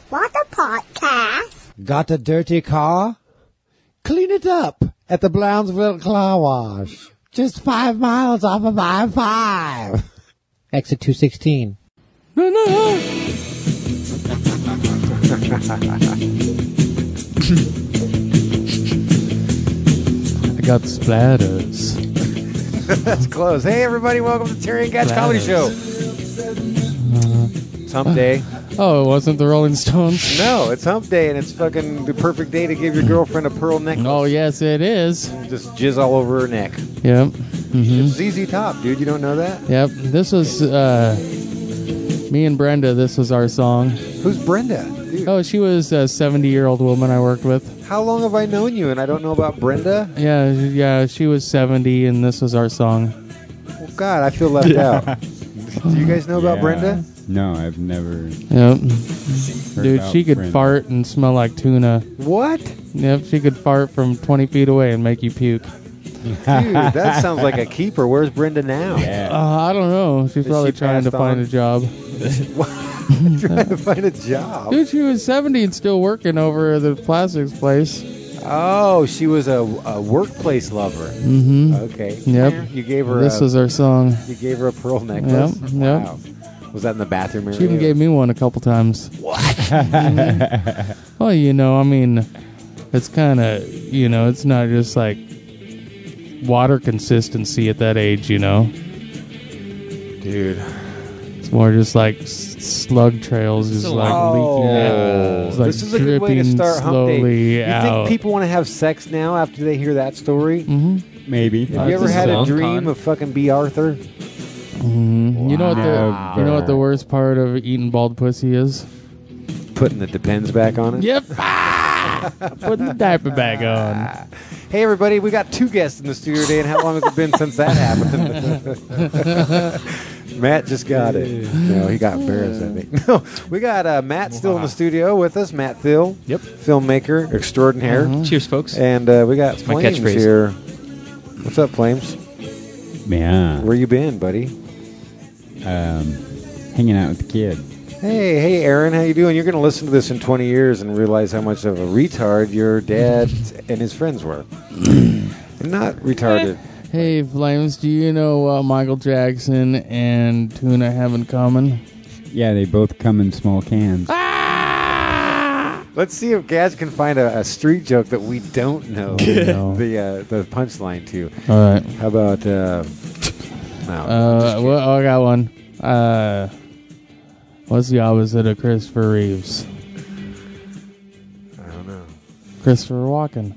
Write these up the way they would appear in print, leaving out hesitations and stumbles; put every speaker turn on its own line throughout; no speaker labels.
What a podcast.
Got a dirty car? Clean it up at the Brownsville Car Wash. Just 5 miles off of I-5. Exit 216.
I got splatters.
That's close. Hey, everybody, welcome to Terry and Gatch Comedy Show. It's hump day.
Oh, it wasn't the Rolling Stones?
No, it's hump day, and it's fucking the perfect day to give your girlfriend a pearl necklace.
Oh, yes, it is.
Just jizz all over her neck.
Yep.
It's ZZ Top, dude. You don't know that?
Yep. This was me and Brenda. This was our song.
Who's Brenda? Dude,
Oh, she was a 70-year-old woman I worked with.
how long have I known you, and I don't know about Brenda?
Yeah, she was 70, and this was our song.
Oh, God, I feel left out. Do you guys know about Brenda?
No, I've never.
Yep.
Heard
Dude,
about
she could
Brenda.
fart and smell like tuna.
What?
Yep, she could fart from 20 feet away and make you puke.
Dude, that sounds like a keeper. Where's Brenda now?
Yeah.
I don't know. She's
Is
probably
she
trying to
passed
find
on?
a job.
Trying to find a job.
Dude, she was 70 and still working over at the plastics place.
Oh, she was a workplace lover.
Mm-hmm.
Okay.
Yep.
You gave her
This was our song.
You gave her a pearl necklace?
Yep, yep.
Wow. Was that in the bathroom area?
She even gave me one a couple times.
What?
Well, I mean, it's kind of, it's not just like water consistency at that age,
Dude.
It's more just like slug trails, just like leaking out. It's like
This is a good way to
dripping
start hump day.
slowly
You
out.
think people want to have sex now after they hear that story?
Mm-hmm.
Maybe.
Have you ever had a dream of fucking B. Arthur?
Mm-hmm. You know what the worst part of eating bald pussy is?
Putting the Depends back on it?
Yep. Putting the diaper back on.
Hey, everybody, we got 2 guests in the studio today, and how long has it been since that happened? Matt just got it. No, he got embarrassed, I think. No, we got Matt still in the studio with us. Matt Thill.
Yep.
Filmmaker extraordinaire.
Cheers, folks.
And we got
my
Flames
catchphrase.
here. What's up, Flames?
Yeah.
Where you been, buddy?
Hanging out with the kid.
Hey, Aaron, how you doing? You're going to listen to this in 20 years and realize how much of a retard your dad and his friends were. Not retarded.
Hey, Flames, do you know what Michael Jackson and Tuna have in common?
Yeah, they both come in small cans.
Let's see if Gaz can find a street joke that we don't know the punchline to.
All right.
How about... no.
Well, I got one. What's the opposite of Christopher Reeves?
I don't know.
Christopher Walken.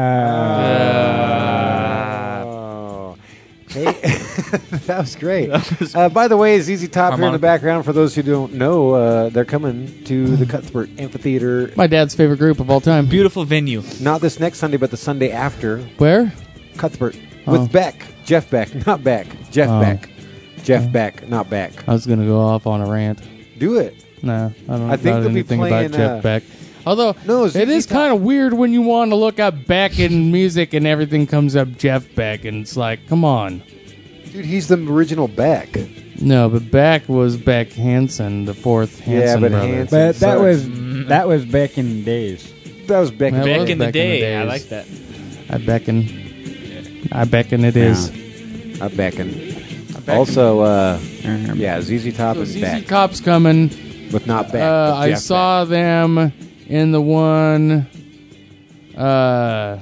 Oh. Hey, that was great. By the way, ZZ Top here in the background. For those who don't know, they're coming to the Cuthbert Amphitheater.
My dad's favorite group of all time.
Beautiful venue.
Not this next Sunday, but the Sunday after.
Where?
Cuthbert.
Oh.
With Beck. Jeff Beck. Not Beck. Jeff
Oh.
Beck. Jeff Beck, not Beck.
I was going to go off on a rant.
Do it.
No, I don't
I think
know
they'll be
anything
playing,
about Jeff Beck. Although,
No,
it is
ZZ Top.
kind of weird when you want to look up Beck in music and everything comes up Jeff Beck, and it's like, come on.
Dude, he's the original Beck.
No, but Beck was Beck Hansen, the fourth Hansen
but
brother.
Hansen-
But that
sucks.
was back in the days.
That was Beck.
That
Back
was
in the
back in the
day. I
days.
like that.
I beckon it is.
I beckon. Also, yeah, ZZ Top
So
is
ZZ
back.
Top's coming.
But not Beck. but
I
Jeff
saw them in the one. I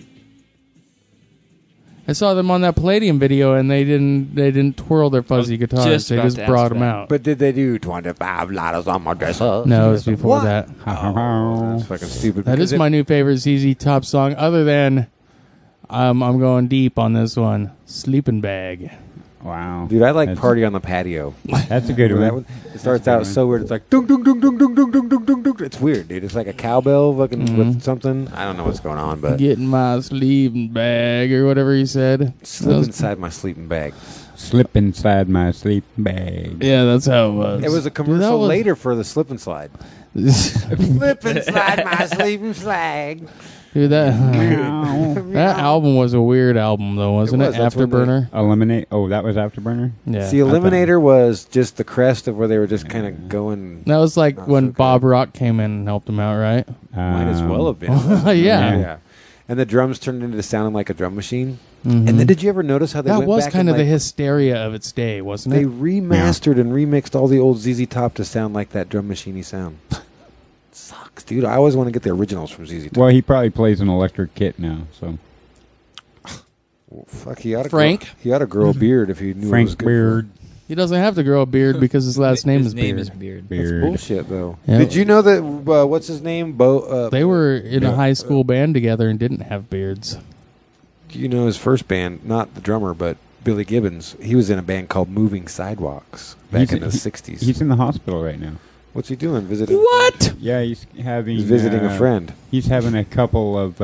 saw them on that Palladium video, and they didn't twirl their fuzzy guitars.
just
They
about
just
to
brought
ask
them
that.
out.
But did they do 25 letters on my dress?
No, it was before
What?
that.
That's fucking stupid.
That is my new favorite ZZ Top song, other than I'm going deep on this one. Sleeping Bag.
Wow.
Dude, I like
That's-
Party on the Patio.
That's a good
Remember that
one.
It starts out so weird. It's like dung dung dung dung dung dung dung dung dung dung. It's weird, dude. It's like a cowbell fucking with something. I don't know what's going on, but
Getting my sleeping bag, or whatever he said.
slip inside my sleeping bag.
Slip inside my sleeping bag.
Yeah, that's how it was.
It was a
Dude,
commercial
that was-
later for the slip and slide. Slip and slide my sleeping slag.
Dude, that album was a weird album, though, wasn't it?
was. That's when
Afterburner.
Eliminate. Oh, that was Afterburner?
Yeah.
See, Eliminator was just the crest of where they were just kind of going.
That was like
Not
when
so good.
Bob Rock came in and helped him out, right?
Might as well have been.
Yeah.
Yeah. And the drums turned into sounding like a drum machine.
Mhm.
And then did you ever notice how they
That
went
was
back
kind
and,
of the
like,
hysteria of its day, wasn't
They
it?
remastered and remixed all the old ZZ Top to sound like that drum machine-y sound. Sucks, dude. I always want to get the originals from ZZ Top.
Well, he probably plays an electric kit now, so.
Well, fuck, he ought to
Frank?
he ought to grow a beard if he knew it was
Frank
good
Beard.
He doesn't have to grow a beard because his last name
His
is
name
Beard.
is Beard.
For. That's
Beard.
bullshit, though.
Yeah.
Did you know that, what's his name?
They were in a high school band together and didn't have beards.
Do you know his first band? Not the drummer, but Billy Gibbons. He was in a band called Moving Sidewalks back in the 60s.
He's in the hospital right now.
What's he doing? Visiting?
What?
Yeah, he's having.
He's visiting a friend.
He's having a couple of.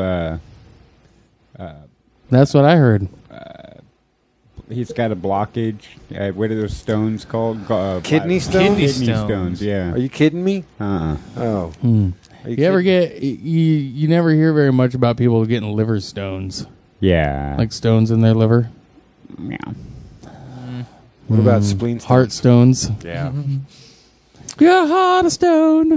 That's what I heard.
He's got a blockage. What are those stones called?
Kidney stones?
Kidney
Kidney
stones.
stones.
Yeah.
Are you kidding me?
Uh-uh.
Oh.
Hmm.
Are
You ever
kidding?
get you never hear very much about people getting liver stones,
Yeah.
like stones in their liver.
Yeah.
What about spleen stones?
Heart stones?
Yeah.
Your heart a stone.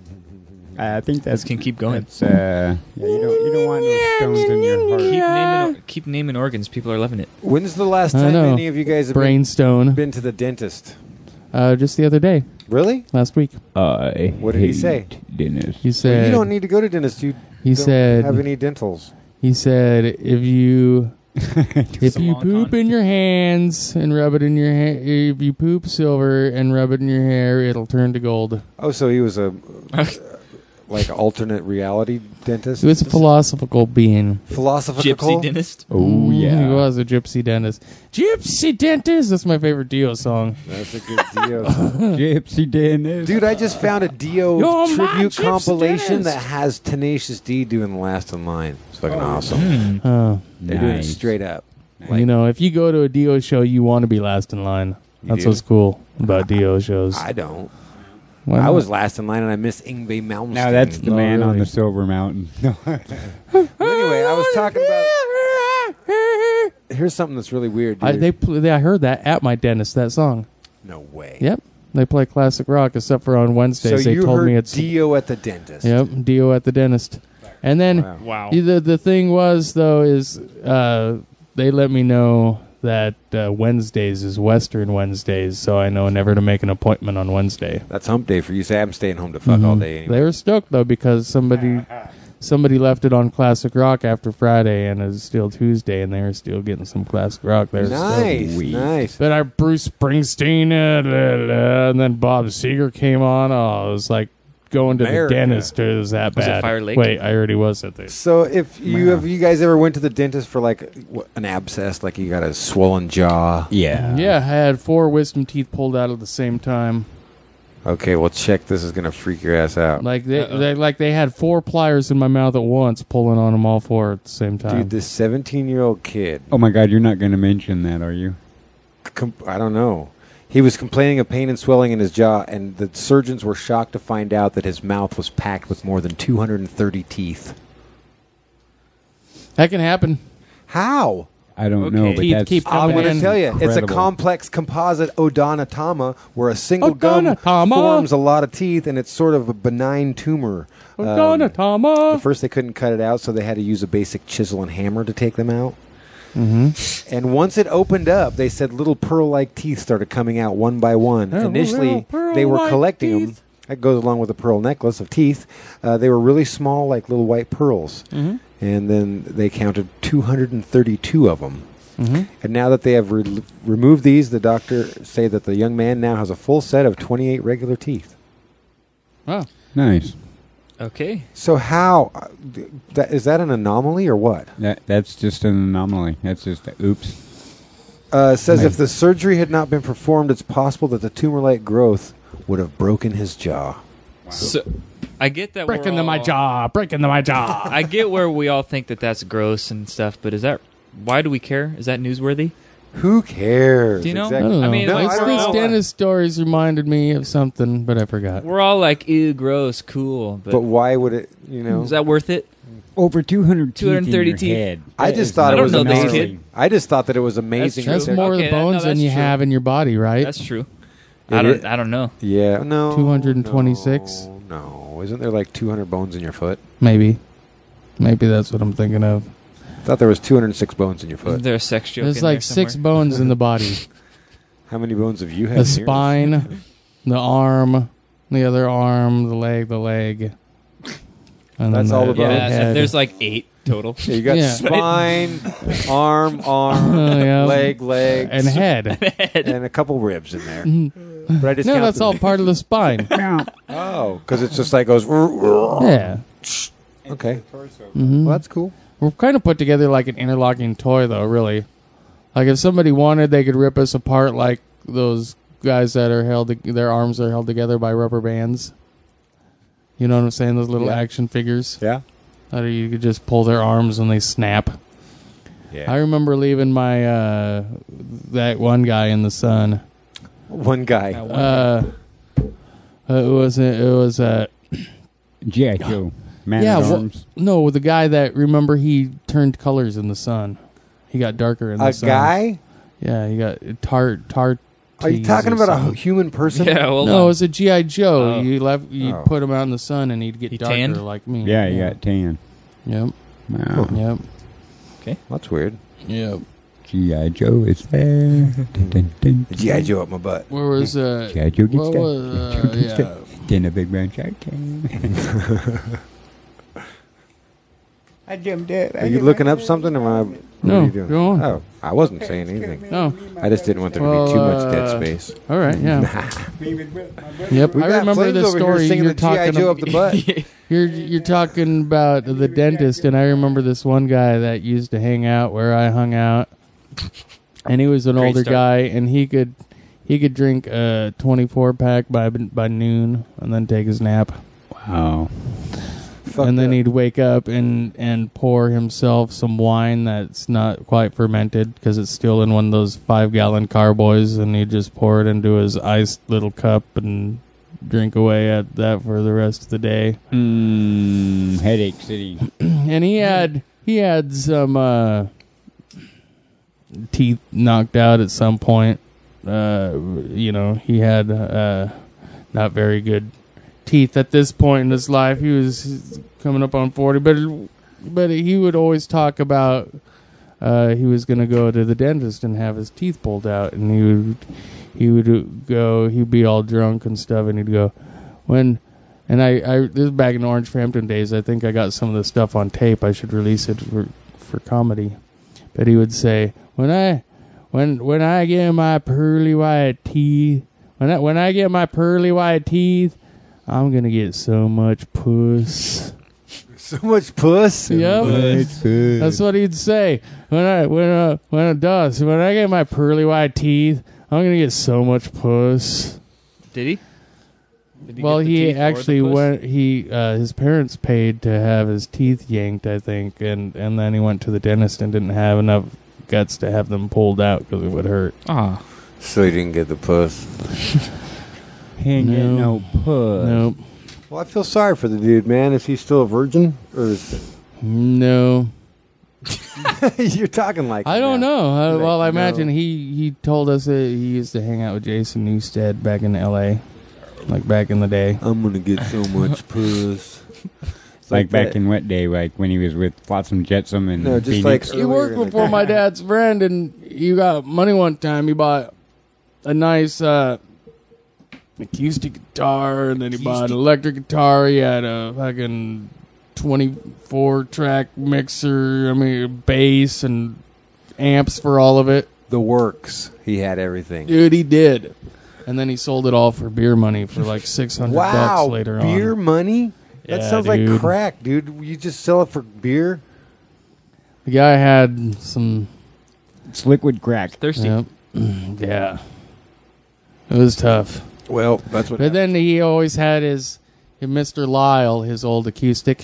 I think
This
that's
can keep going.
That's, yeah, you don't want those stones in your heart.
Keep naming organs. People are loving it.
When's the last
I
time
know.
any of you guys have
Brain stone.
been to the dentist?
Just the other day,
Really?
last week.
What did he say?
Dennis.
He said
you don't need to go to dentist. You
He
don't
said-
have any dentals.
He said if you
Some
poop
Long-Con.
in your hands and rub it in your hair, if you poop silver and rub it in your hair, it'll turn to gold.
Oh, so he was a like alternate reality dentist?
He was a philosophical being.
philosophical.
Gypsy dentist.
Oh, yeah.
He was a gypsy dentist. Gypsy dentist. That's my favorite Dio song.
That's a good Dio.
Gypsy Dennis.
Dude, I just found a Dio
You're my
tribute
gypsy
compilation
dentist.
that has Tenacious D doing Last in Line. It's fucking awesome. They're doing it
Nice.
straight up.
You know, if you go to a Dio show, you want to be last in line. That's
do?
what's cool about Dio shows.
I don't.
Why
I
not?
was last in line and I missed Yngwie Malmsteen.
Now that's the
No,
man on
really.
the Silver Mountain. No.
Anyway, I was talking about. Here's something that's really weird, dude.
I heard that at my dentist. That song.
No way.
Yep, they play classic rock, except for on Wednesdays.
So
they
you
told
heard
me it's
Dio at the dentist.
Yep, Dio at the dentist. And then
Wow.
Wow.
the thing was though is they let me know that Wednesdays is Western Wednesdays, so I know never to make an appointment on Wednesday.
That's hump day for you. Say I'm staying home to fuck all day. Anyway.
They were stoked though because somebody left it on classic rock after Friday, and it's still Tuesday, and they were still getting some classic rock. They were stoked.
Nice,
Sweet.
nice.
But our Bruce Springsteen, and then Bob Seger came on. Oh, it was like going to
America.
the dentist. It was that
Was it
bad.
Fire Lake?
Wait, I already was at the.
So if you guys ever went to the dentist for like an abscess, like you got a swollen jaw?
Yeah.
Yeah, I had 4 wisdom teeth pulled out at the same time.
Okay, well check. This is gonna freak your ass out,
Like they had 4 pliers in my mouth at once, pulling on them all 4 at the same time.
dude. This 17-year-old kid.
Oh my God, you're not going to mention that, are you?
I don't know. He was complaining of pain and swelling in his jaw, and the surgeons were shocked to find out that his mouth was packed with more than 230 teeth.
That can happen.
How?
I don't
Okay.
know, but
Teeth
that's
keep
I'm
coming
going to
in.
tell you, it's a
Incredible.
complex composite odontoma where a single gum
Odontoma.
forms a lot of teeth, and it's sort of a benign tumor.
Odontoma.
At first, they couldn't cut it out, so they had to use a basic chisel and hammer to take them out. Mm-hmm. And once it opened up, they said little pearl-like teeth started coming out one by one.
Yeah,
Initially,
little
they were
pearl-like
collecting them.
teeth.
That goes along with a pearl necklace of teeth. They were really small, like little white pearls.
Mm-hmm.
And then they counted 232 of them.
Mm-hmm.
And now that they have removed these, the doctor say that the young man now has a full set of 28 regular teeth.
Wow.
nice.
Okay.
So how is that an anomaly or what?
That's just an anomaly. That's just oops.
It says
Nice.
if the surgery had not been performed, it's possible that the tumor-like growth would have broken his jaw.
So I get that.
Breaking
we're
my
all-
jaw. Breaking my jaw.
I get where we all think that that's gross and stuff, but is that why do we care? Is that newsworthy?
Who cares?
Do you know?
I don't know.
I mean,
No,
like,
I don't
we're
this
all,
dentist stories reminded me of something, but I forgot.
we're all like, ew, gross, cool.
But why would it,
is that worth it?
Over 200 teeth
230
in your
teeth.
head.
I
That
just
is
thought it
I
was
don't know this
amazing.
kid.
I just thought that it was amazing.
That's
That's
true.
more
Okay,
of the bones
no,
than
that's
you
true.
have in your body, right?
That's true.
It
I
is-
don't know.
Yeah, no.
226?
No, isn't there like 200 bones in your foot?
Maybe that's what I'm thinking of.
I thought there was 206 bones in your
Isn't
foot.
there a sex joke?
There's
in
like
there
6
somewhere?
bones in the body:
How many bones have you had?
the
in yours?
spine, the arm, the other arm, the leg, and
That's
then
all the
Yeah,
bones.
head.
there's like 8 total.
Yeah, you got
Yeah.
spine, arm,
Yeah.
legs,
and head.
and a couple ribs in there. But I just
No,
counted
that's all part of the spine.
Oh, because it's just like goes.
Yeah.
Okay,
hmm
well that's cool.
We're kind of put together like an interlocking toy, though, really. Like, if somebody wanted, they could rip us apart like those guys that are their arms are held together by rubber bands. You know what I'm saying? Those little
Yeah.
action figures.
Yeah,
That you could just pull their arms and they snap.
yeah.
I remember leaving my, that one guy in the sun.
One guy.
It was
G.I. Joe. Man
yeah,
at
well,
Arms.
no, the guy that, remember, he turned colors in the sun. He got darker in the
A
sun.
guy?
Yeah, he got tart.
Are you talking about a human person?
Yeah, hold
No, it
on.
was a G.I. Joe.
Oh.
You
Oh.
put him out in the sun and he'd get
He
darker
tanned?
like me.
Yeah, you got 10.
Yep.
Wow.
Yep.
That's weird.
Yep.
G.I. Joe is there. Dun, dun, dun.
The G.I. Joe up my butt.
Where was
G.I. Joe gets
what
that.
was yeah.
Then a big brown shark came. I jumped it.
Are you looking up something, or am I? What
No,
are you doing?
go on.
Oh, I wasn't saying anything.
No.
I just didn't want there to
Well,
be too much dead space.
All right. Yeah. Yep.
We
I
got
remember
flames
the
over here
story
singing
you're
the G.I.
talking
Joe up
about.
the butt.
You're talking about the dentist, and I remember this one guy that used to hang out where I hung out, and he was an
Great
older
start.
guy, and he could drink a 24-pack by noon, and then take his nap,
Wow.
and then
Fucked
he'd wake up and pour himself some wine that's not quite fermented because it's still in one of those 5-gallon carboys, and he'd just pour it into his iced little cup and drink away at that for the rest of the day.
Headache City.
And he had some teeth knocked out at some point. He had not very good teeth at this point in his life. He was coming up on 40, but he would always talk about he was going to go to the dentist and have his teeth pulled out, and he'd be all drunk and stuff, and he'd go, this is back in Orange Frampton days. I think I got some of the stuff on tape. I should release it for comedy. But he would say, when I get my pearly white teeth, when I get my pearly white teeth, I'm gonna get so much puss.
So much puss.
Yep. That's what he'd say. When I get my pearly white teeth, I'm gonna get so much puss.
Did he? Did
Well,
get the
he
teeth or the
actually
puss?
went. His parents paid to have his teeth yanked, I think, and then he went to the dentist and didn't have enough guts to have them pulled out because it would hurt.
Ah,
So he didn't get the puss.
He ain't getting no puss.
Nope.
Well, I feel sorry for the dude, man. Is he still a virgin, or is
No.
you're talking like?
I don't know.
Like,
Well, I
no.
imagine he told us that he used to hang out with Jason Newsted back in L.A., like back in the day.
I'm gonna get so much puss.
Like back
that.
in what day? Like when he was with Flotsam Jetsam and
No, just
Phoenix?
like
He worked
earlier in the
before my dad's friend, and he got money one time. He bought a nice acoustic guitar, and then he bought an electric guitar. He had a fucking 24-track mixer, bass and amps for all of it.
The works. He had everything.
Dude, he did. And then he sold it all for beer money for like $600
Wow,
later
beer
on.
money? That
Yeah,
sounds like
dude.
crack, dude. You just sell it for beer?
The guy had some...
It's liquid crack.
thirsty.
Yep. Yeah. It was tough.
Well, that's what.
But then he always had his Mr. Lyle, his old acoustic.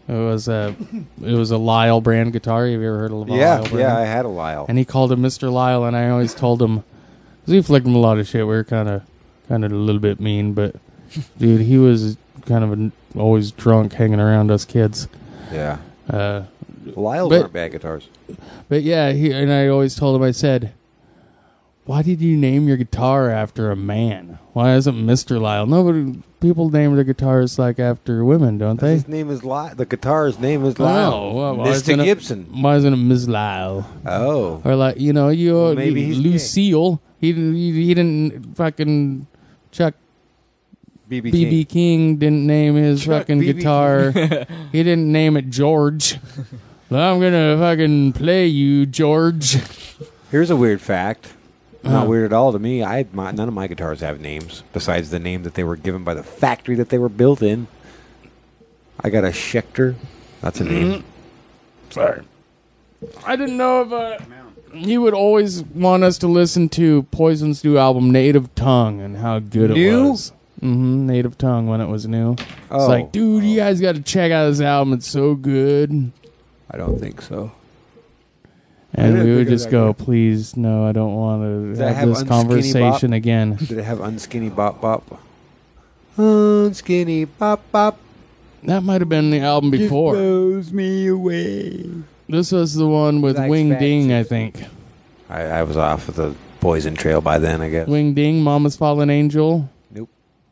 It was a Lyle brand guitar. Have you ever heard of Lyle
Yeah,
brand?
yeah, I had a Lyle.
And he called him Mr. Lyle, and I always told him, because he flicked him a lot of shit. We were kind of a little bit mean, but dude, he was kind of always drunk, hanging around us kids.
Yeah.
Uh,
Lyles
but-
aren't bad guitars.
But yeah, and I always told him, I said, why did you name your guitar after a man? Why isn't Mr. Lyle? People name their guitars like after women, don't they?
His name is Lyle. The guitar's name is Lyle.
Oh, well, why
Mr.
isn't it-
Gibson.
Why isn't it Ms. Lyle?
Oh.
Or like,
maybe he's
Lucille. He didn't fucking Chuck
BB
BB King didn't name his
Chuck
fucking
B.B.
guitar. He didn't name it George. I'm gonna fucking play you, George.
Here's a weird fact. Not weird at all to me. None of my guitars have names besides the name that they were given by the factory that they were built in. I got a Schecter. That's a name.
Sorry. I didn't know if he would always want us to listen to Poison's new album, Native Tongue, and how good it
New?
was. Native Tongue when it was new. It's
Oh.
like, dude, you guys got to check out this album. It's so good.
I don't think so.
And
didn't
we would
think of
just
that
go,
guy.
please, no, I don't want
Does
to
that
have
have
this
Unskinny
conversation
Bop?
again.
Did it have Unskinny Bop Bop? Unskinny Bop Bop.
That might have been the album before.
Blows me away.
This was the one with
Likes
Wing
fat
Ding, I
chicks.
think.
I was off of the Poison Trail by then, I guess.
Wing Ding, Mama's Fallen Angel.
Nope.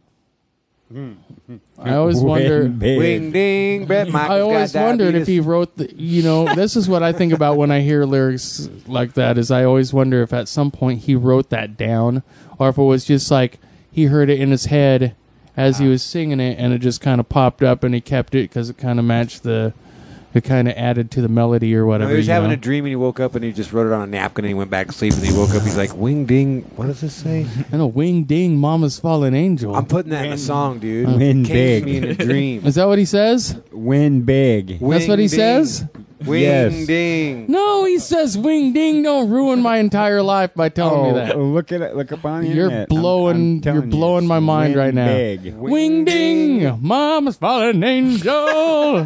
I always wonder.
Big.
Wing ding, Brett Michaels
I always
got
wondered if
diabetes.
he wrote this is what I think about when I hear lyrics like that, is I always wonder if at some point he wrote that down, or if it was just like he heard it in his head as he was singing it, and it just kind of popped up and he kept it because it kind of matched it kind of added to the melody or
No,
whatever.
he was
you
having
know?
a dream and he woke up and he just wrote it on a napkin and he went back to sleep and he woke up. He's like, Wing ding. What does this say?
I know, Wing Ding, Mama's Fallen Angel.
I'm putting that in a song, dude.
Win
Came to
big.
me in a dream.
Is that what he says?
Win big.
That's what he says?
Wing
Yes.
ding.
No, he says Wing Ding. Don't ruin my entire life by telling me that.
Look at it. Look up on the
You're
internet.
blowing-
telling
you're blowing
you,
my mind
win
right now.
Big.
Wing Ding, Mama's Fallen Angel.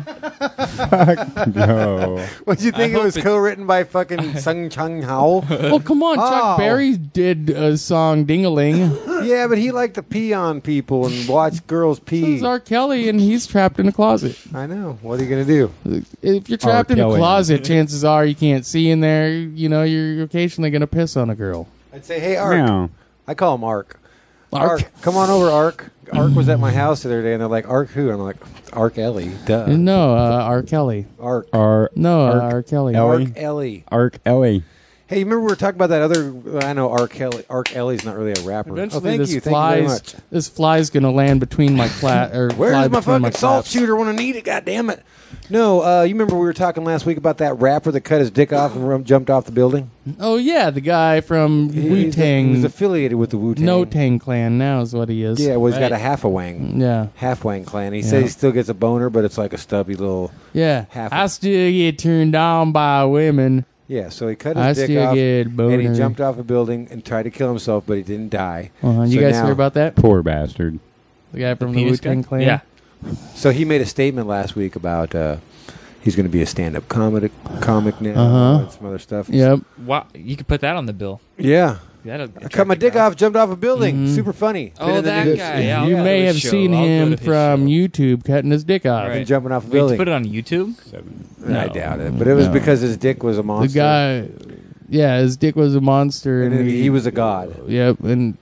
No.
What'd you think
I
it was
hope
co-written by fucking Sung Chung Hao?
Well, come on, Chuck
Oh.
Berry did a song Ding-a-ling.
Yeah, but he liked to pee on people and watch girls
So
pee.
is R. Kelly, and he's trapped in a closet.
I know. What are you gonna do?
If you're trapped in a
Kelly.
closet, chances are you can't see in there. You know, you're occasionally going to piss on a girl.
I'd say, hey, Ark.
No.
I call him Ark.
Ark.
Come on over, Ark. Ark was at my house the other day, and they're like, Ark who? I'm like, Ark Ellie. Duh.
No, R. Kelly.
Ark.
No,
Ark
R. Kelly.
Ellie.
Ark Ellie.
Ark Ellie.
Hey, you remember we were talking about that other? I know Ark Ellie's not really a rapper.
Eventually,
thank
this
you. Thank you very
fly's
much.
this fly's going to land between my or
Where's
fly
my
between
fucking salt
claps.
shooter when I need it? God damn it! No, you remember we were talking last week about that rapper that cut his dick off and jumped off the building?
Oh yeah, the guy from Wu
He was
Tang,
affiliated with the Wu Tang.
No Tang Clan now is what he is.
Yeah, well, he's got a
Right.
half a wang.
Yeah.
Half wang clan. He
Yeah.
says he still gets a boner, but it's like a stubby little.
Yeah.
Half
I still get turned on by women.
Yeah, so he cut
I
his dick
still
off
get boner.
and he jumped off a building and tried to kill himself, but he didn't die.
You
So
guys
now-
hear about that?
Poor bastard.
The guy from the Wu
Penis guy?
Tang Clan?
Yeah.
So he made a statement last week about he's going to be a stand-up comic now
Uh-huh.
and some other stuff.
Yep.
Wow, you could put that on the bill.
Yeah.
That'll
I cut my dick
attract a
off, jumped off a building.
Mhm.
Super funny.
Oh,
Been in the
that
news.
guy, yeah. I'll
You
go
may
to
have
his show.
seen
I'll go
him
to his
from
show.
YouTube cutting his dick off.
Right.
Been jumping off a
Wait,
building.
to put it on YouTube?
I doubt it, but it was
No.
because his dick was a
The
monster.
guy, yeah, his dick was a monster,
and
and
he was a god.
Yep, and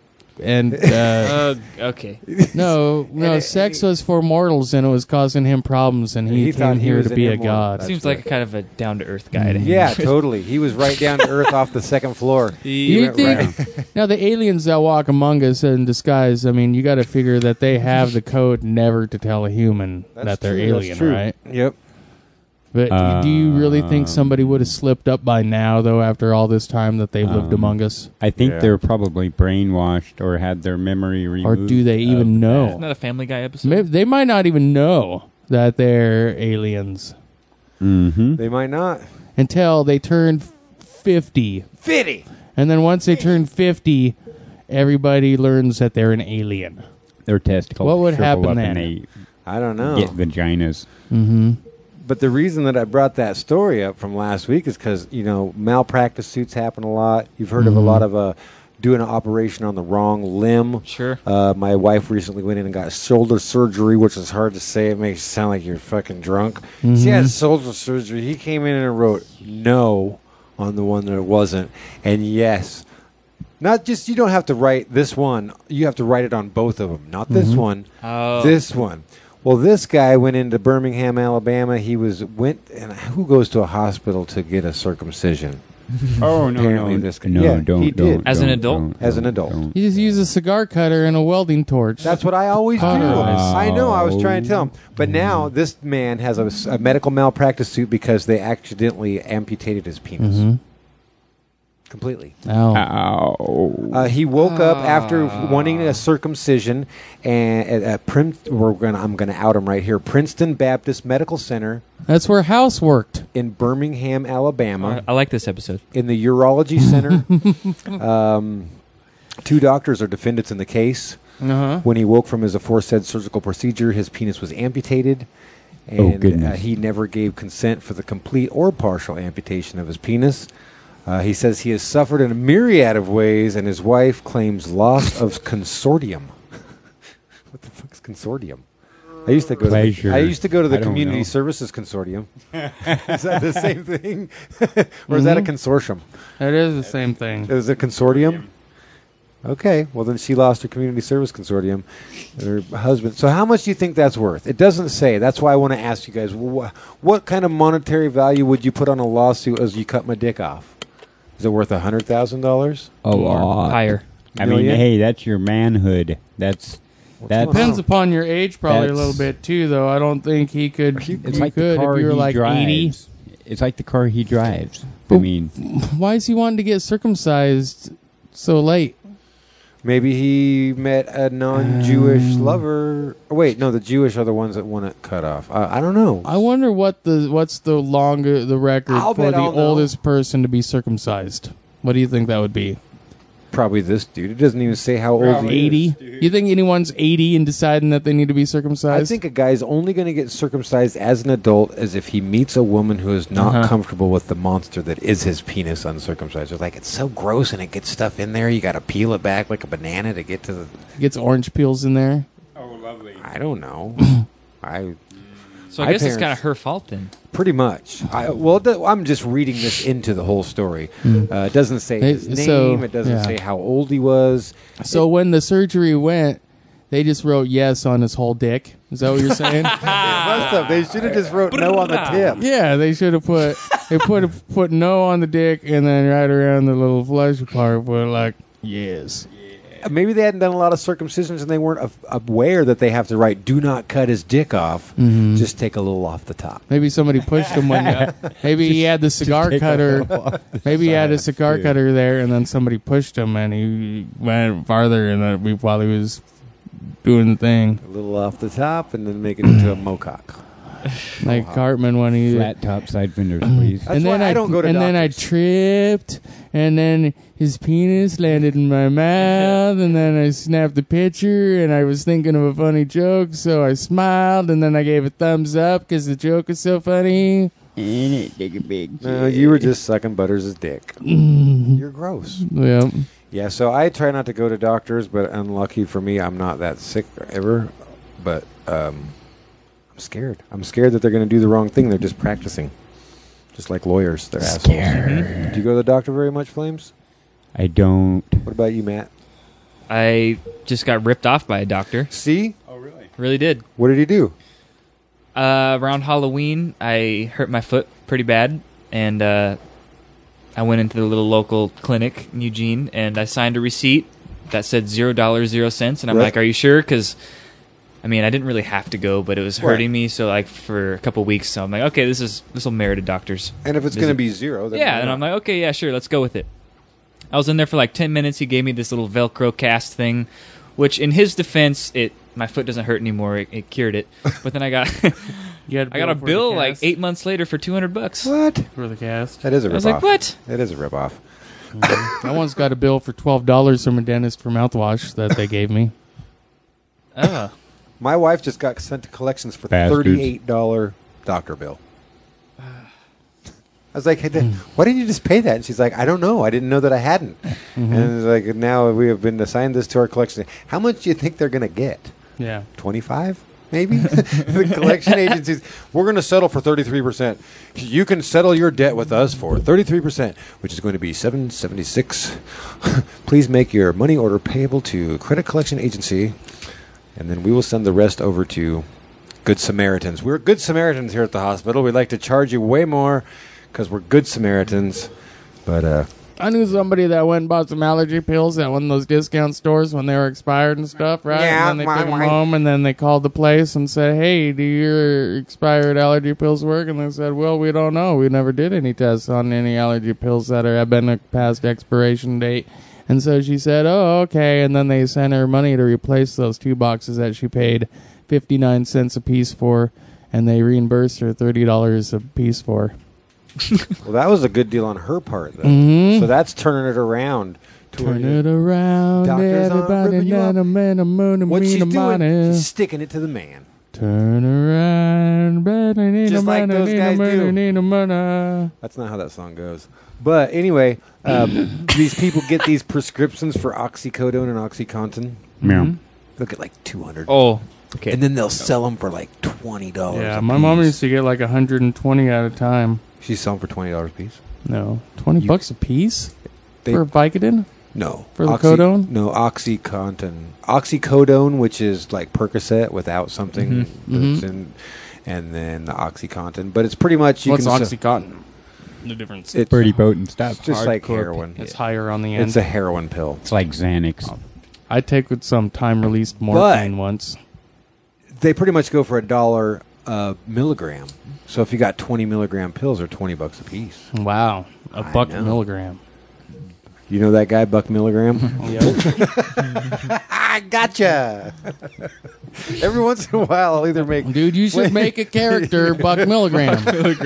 Okay.
no,
And
sex was for mortals, and it was causing him problems, and he
thought
came
he
here
was
to
an
be a
immortal.
god.
That's
Seems
right.
like a kind of a down-to-earth guy to him.
Yeah, totally. He was right down to earth off the second floor.
You
went
think now the aliens that walk among us in disguise? I mean, you got to figure that they have the code never to tell a human that they're
true, that's
alien,
true.
right?
Yep.
But do you really think somebody would have slipped up by now, though, after all this time that they've lived among us?
I think
Yeah.
they're probably brainwashed or had their memory removed.
Or do they even know?
Isn't that a Family Guy episode?
Maybe, they might not even know that they're aliens
Mm-hmm.
They might not.
until they turn 50.
Fitty.
And then once they turn 50, everybody learns that they're an alien.
Their testicles
What would
shrivel
happen
up
then?
and they
I don't know.
get vaginas.
Mm-hmm.
But the reason that I brought that story up from last week is because, malpractice suits happen a lot. You've heard of a lot of doing an operation on the wrong limb.
Sure.
My wife recently went in and got shoulder surgery, which is hard to say. It makes you sound like you're fucking drunk. She had shoulder surgery. He came in and wrote no on the one that it wasn't. And yes, not just, you don't have to write this one. You have to write it on both of them. Not this one.
Oh.
This one. Well, this guy went into Birmingham, Alabama. And who goes to a hospital to get a circumcision?
Oh, no,
Apparently
no.
this guy-
No,
yeah,
don't.
he did.
As an adult?
As an adult.
don't.
You just use a cigar cutter and a welding torch.
That's what I always do.
Cauterize.
I know. I was trying to tell him. But now this man has a medical malpractice suit because they accidentally amputated his penis. Completely.
Ow.
Ow.
He woke up after wanting a circumcision, and at I'm gonna out him right here. Princeton Baptist Medical Center
That's where House worked.
in Birmingham, Alabama,
I like this episode.
in the urology center. 2 doctors are defendants in the case.
Uh-huh.
When he woke from his aforesaid surgical procedure, his penis was amputated, and
goodness.
he never gave consent for the complete or partial amputation of his penis. He says he has suffered in a myriad of ways, and his wife claims loss of consortium. What the fuck's consortium? I used to go.
Pleasure.
I used to go to the
I don't
Community
know.
Services Consortium. Is that the same thing, or is that a consortium?
That is the same thing.
Is it a consortium? Okay, well then she lost her community service consortium, her husband. So how much do you think that's worth? It doesn't say. That's why I want to ask you guys: what kind of monetary value would you put on a lawsuit as you cut my dick off? Is it worth $100,000?
A lot.
Higher.
I mean,
Million?
hey, that's your manhood. That's
Depends upon your age, probably a
That's-
little bit too. Though I don't think he could.
It's
he
like
could
the car
if you were
he
like
drives.
80.
It's like the car he drives. I
But-
mean,
Why is he wanting to get circumcised so late?
Maybe he met a non-Jewish lover. Oh, wait, no, the Jewish are the ones that want it cut off. I don't know.
I wonder what's the record
I'll
for
bet
the
I'll know.
oldest person to be circumcised. What do you think that would be?
Probably this dude. It doesn't even say how old he is.
80? You think anyone's 80 and deciding that they need to be circumcised?
I think a guy's only going to get circumcised as an adult as if he meets a woman who is not comfortable with the monster that is his penis uncircumcised. They're like, it's so gross and it gets stuff in there. You got to peel it back like a banana to get to the...
Gets orange peels in there.
I don't know.
So I
My
guess it's kind
parents-
of her fault then.
Pretty much. I'm just reading this into the whole story. It doesn't say his name.
So,
It doesn't
yeah.
say how old he was.
So when the surgery went, they just wrote yes on his whole dick. Is that what you're saying?
They should have just wrote no on the tip.
Yeah, they should have put no on the dick and then right around the little flesh part put like yes.
Maybe they hadn't done a lot of circumcisions and they weren't aware that they have to write, do not cut his dick off. Just take a little off the top.
Maybe somebody pushed him when maybe he had the cigar cutter. Maybe he had a cigar cutter there and then somebody pushed him and he went farther and then while he was doing the thing.
A little off the top and then make it into a mocock.
Like Cartman when he
flat top side fenders, please.
That's why I don't go to
then I
doctors.
tripped, and then his penis landed in my mouth, and then I snapped the picture, and I was thinking of a funny joke, so I smiled, and then I gave a thumbs up because the joke is so funny.
And it take a big.
No, you were just sucking Butters' dick. You're gross.
Yeah.
Yeah, so I try not to go to doctors, but unlucky for me, I'm not that sick ever. But I'm scared. I'm scared that they're going to do the wrong thing. They're just practicing. Just like lawyers. They're assholes. Do you go to the doctor very much, Flames?
I don't.
What about you, Matt?
I just got ripped off by a doctor.
See?
Really did.
What did he do?
Around Halloween, I hurt my foot pretty bad, and I went into the little local clinic in Eugene, and I signed a receipt that said $0, 0 cents, and I'm
Right.
like, "Are you sure?" Because I mean, I didn't really have to go, but it was
Right.
hurting me. So like for a couple weeks, so I'm like, okay, this will merit a doctor's.
And if it's going to be zero, then
Yeah,
why
and
not?
I'm like, okay, yeah, sure, let's go with it. I was in there for like 10 minutes. He gave me this little Velcro cast thing, which in his defense, my foot doesn't hurt anymore. It cured it. But then I got I got a bill like 8 months later for $200.
What?
For the cast.
That is a ripoff.
I was like, what?
That is a ripoff.
I once got a bill for $12 from a dentist for mouthwash that they gave me.
Oh.
My wife just got sent to collections for
Bastards.
$38 doctor bill. I was like, hey, why didn't you just pay that? And she's like, I don't know. I didn't know that I hadn't. And it's like, now we have been assigned this to our collection. How much do you think they're going to get?
Yeah.
25? Maybe the collection agencies. We're going to settle for 33%. You can settle your debt with us for 33%, which is going to be $776. Please make your money order payable to Credit Collection Agency, and then we will send the rest over to Good Samaritans. We're Good Samaritans here at the hospital. We'd like to charge you way more because we're Good Samaritans, but
I knew somebody that went and bought some allergy pills at one of those discount stores when they were expired and stuff, right?
Yeah,
And then they took them home, and then they called the place and said, hey, do your expired allergy pills work? And they said, well, we don't know. We never did any tests on any allergy pills that have been past expiration date. And so she said, oh, okay. And then they sent her money to replace those 2 boxes that she paid 59 cents a piece for, and they reimbursed her $30 a piece for.
well, that was a good deal on her part, though.
Mhm.
So that's turning it around.
Turn it around,
Doctors aren't
everybody.
ripping you up. What she's doing,
Money.
she's sticking it to the man.
Turn around,
Just like those guys do.
do.
That's not how that song goes. But anyway, these people get these prescriptions for oxycodone and OxyContin.
Yeah.
They'll get like 200.
Oh, okay.
And then they'll sell them for like $20.
Yeah,
a
my mom
piece.
used to get like 120 at a time.
She's selling for $20 a piece.
No, $20 a piece
They-
for Vicodin.
No.
For the codone?
No, OxyContin. Oxycodone, which is like Percocet without something that's in, and then the OxyContin. But it's pretty much
What's
can
OxyContin? The difference.
It's
Pretty potent stuff.
just like
Hardcore.
heroin.
It's higher on the end.
It's a heroin pill.
It's like Xanax.
I take with some time-released morphine once.
They pretty much go for $1 a milligram. So if you got 20 milligram pills, they're $20 a piece.
Wow, a
I
buck
know.
milligram.
You know that guy, Buck Milligram?
Yep.
I gotcha. Every once in a while, I'll either make
Dude, you should make a character, Buck Milligram.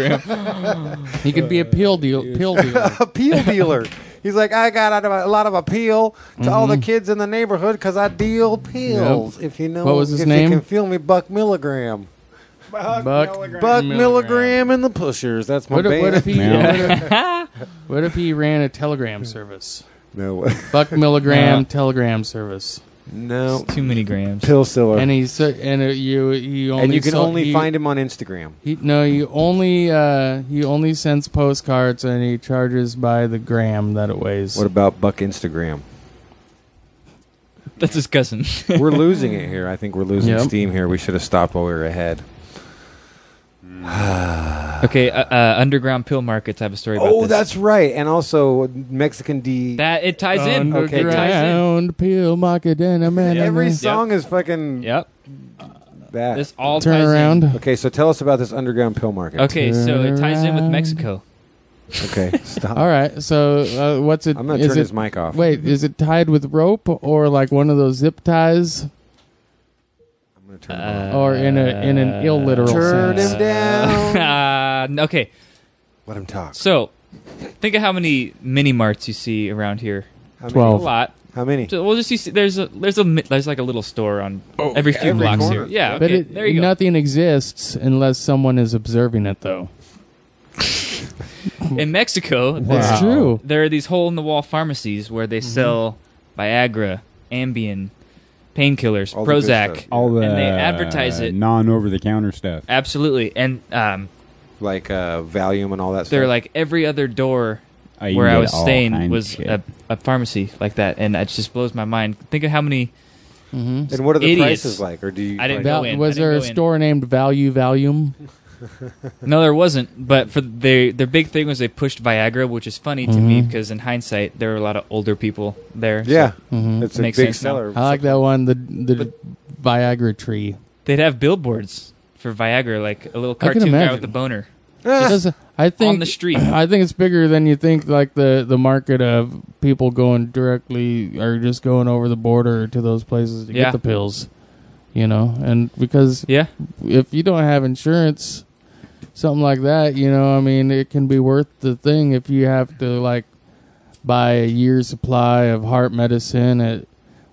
He could be a pill dealer.
a peel dealer. He's like, I got a lot of appeal to all the kids in the neighborhood because I deal pills.
Yep.
If you know,
What was his
if
name?
You can feel me, Buck Milligram.
Buck
Milligram and the Pushers. That's my
What
band.
if he?
Yeah.
What if he ran a telegram service?
No,
Buck Milligram telegram service.
no.
Too many grams.
Pill seller.
And he's you only
And you can
sold-
only
he-
find him on Instagram.
He only sends postcards and he charges by the gram that it weighs.
What about Buck Instagram?
That's his cousin.
We're losing it here. I think we're losing
Yep.
steam here. We should have stopped while we were ahead.
Okay, underground pill markets. I have a story about
Oh,
this.
that's right. And also Mexican D.
That it ties in.
Okay,
It ties in.
Underground pill market and a man.
Every song is fucking
Yep.
that.
This all
Turn
ties
around.
in.
Okay, so tell us about this underground pill market.
Okay, so it ties in with
around.
Mexico.
Okay, stop.
All right. So what's it?
I'm going to
is
turn
it-
his mic off.
Wait, is it tied with rope or like one of those zip ties,
I'm going to turn him off.
or in an illiteral
Turn
sense?
him down.
Okay,
Let him talk.
so think of how many mini marts you see around here.
How many?
12.
A lot.
How many?
So we'll just see. There's like a little store on every few
every
blocks
corner.
here. Yeah.
But
Okay, there you go.
nothing exists unless someone is observing it, though.
In Mexico,
That's
Wow.
true.
there are these hole-in-the-wall pharmacies where they sell Viagra, Ambien, painkillers,
All the good
Prozac,
stuff.
All the
and they advertise it.
non-over-the-counter stuff.
Absolutely, and
Like Valium and all that stuff.
they're like every other door
You
where
can
I
get
was
all
staying
kinds of
was
shit.
a pharmacy like that, and it just blows my mind. Think of how many.
Mm-hmm.
And what are the
idiots.
prices like? Or do you?
I didn't
like-
go in.
Was
I
there a
didn't go in.
store named Value Valium?
No, there wasn't. But for their big thing was they pushed Viagra, which is funny to me because in hindsight there were a lot of older people there. so
Yeah,
Mhm.
it's a
Makes
big
sense now.
seller.
I like that one. The Viagra tree.
they'd have billboards for Viagra, like a little
I can
cartoon guy
imagine.
with a boner
I think
on the street.
I think it's bigger than you think. Like the market of people going directly or just going over the border to those places to
Yeah.
get the pills. You know, and because
Yeah,
if you don't have insurance, something like that, you know, I mean, it can be worth the thing if you have to like buy a year's supply of heart medicine at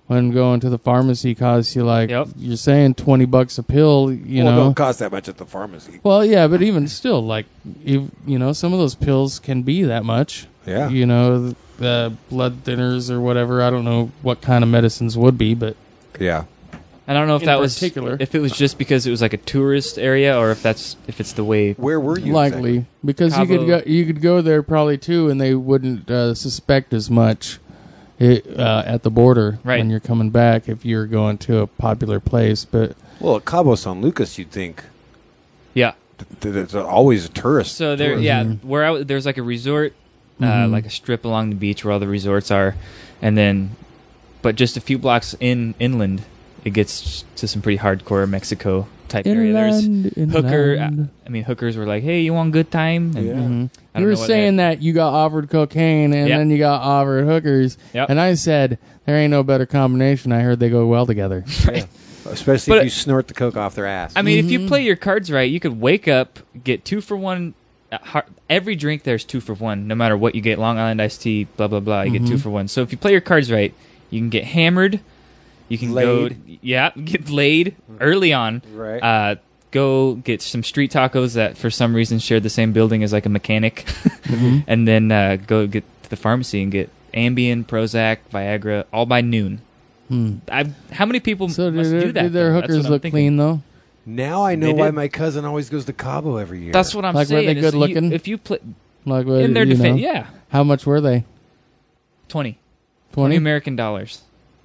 when going to the pharmacy costs you like
Yep.
you're saying $20 a pill, you
Well,
know.
don't cost that much at the pharmacy.
Well, yeah, but even still, like you know, some of those pills can be that much.
Yeah.
You know, the blood thinners or whatever. I don't know what kind of medicines would be, but
Yeah.
I don't know if
In
that was
particular.
if it was just because it was like a tourist area, or if it's the way.
Where were you?
likely because
Cabo.
you could go there probably too, and they wouldn't suspect as much at the border
Right.
when you're coming back if you're going to a popular place. But
Well, at Cabo San Lucas, you'd think
Yeah.
there's always a tourist.
So there,
tourist.
yeah, where there's like a resort, like a strip along the beach where all the resorts are, and then, but just a few blocks inland, it gets to some pretty hardcore Mexico type area. There's hookers were like, "Hey, you want good time?" And
Yeah.
I don't
You were
know what
saying that you got offered cocaine and
Yeah.
then you got offered hookers,
Yep.
and I said there ain't no better combination. I heard they go well together.
Especially
But-
if you snort the coke off their ass.
I mean, if you play your cards right, you could wake up, get 2 for 1. Every drink there's 2 for 1, no matter what you get. Long Island iced tea, blah blah blah. You get 2 for 1. So if you play your cards right, you can get hammered. You can get laid early on.
Right.
Go get some street tacos that for some reason share the same building as like a mechanic, and then go get to the pharmacy and get Ambien, Prozac, Viagra, all by noon. How many people
So
must do that?
did their
though? That's
hookers
what I'm
look
thinking.
clean though?
Now I know
They
why
did.
my cousin always goes to Cabo every year.
That's what I'm
Like, were
saying.
they
is
good
you-
looking?
If you play
Like what,
in their
you
defense,
know?
yeah,
How much were they?
20
20
American dollars.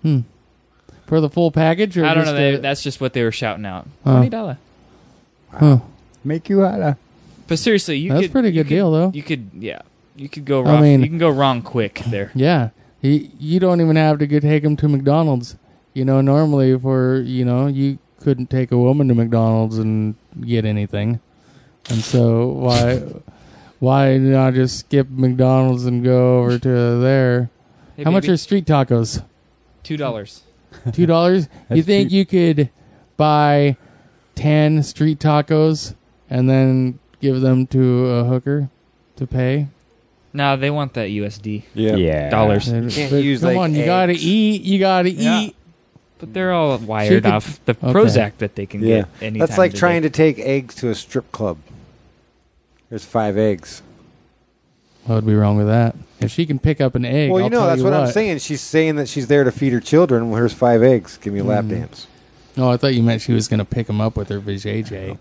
for the full package? Or
I don't
just
know.
a-
That's just what they were shouting out.
Huh.
$20.
Huh.
Make you holla.
But seriously, you
That's
could,
pretty
you
good
could-
deal, though.
You could, yeah, you could go
I
wrong.
mean-
you can go wrong quick there.
Yeah, you don't even have to take them to McDonald's. You know, normally you couldn't take a woman to McDonald's and get anything, and so why not just skip McDonald's and go over to there?
Hey,
How much
baby,
are street tacos?
$2?
$2? You
That's
think
cheap.
you could buy 10 street tacos and then give them to a hooker to pay?
No, they want that USD.
Yeah.
Dollars.
can't
But
use,
come
like,
on, you
eggs.
gotta eat. You gotta
Yeah.
eat.
But they're all wired
could-
off the
okay.
Prozac that they can
Yeah.
get any
That's
time
like
of the
trying
day.
to take eggs to a strip club. There's 5 eggs.
What would be wrong with that? If she can pick up an egg,
Well,
I'll
you know,
tell
that's
you
what I'm saying. She's saying that she's there to feed her children. Well, here's 5 eggs. Give me a lap dance.
Oh, I thought you meant she was going to pick him up with her vajayjay.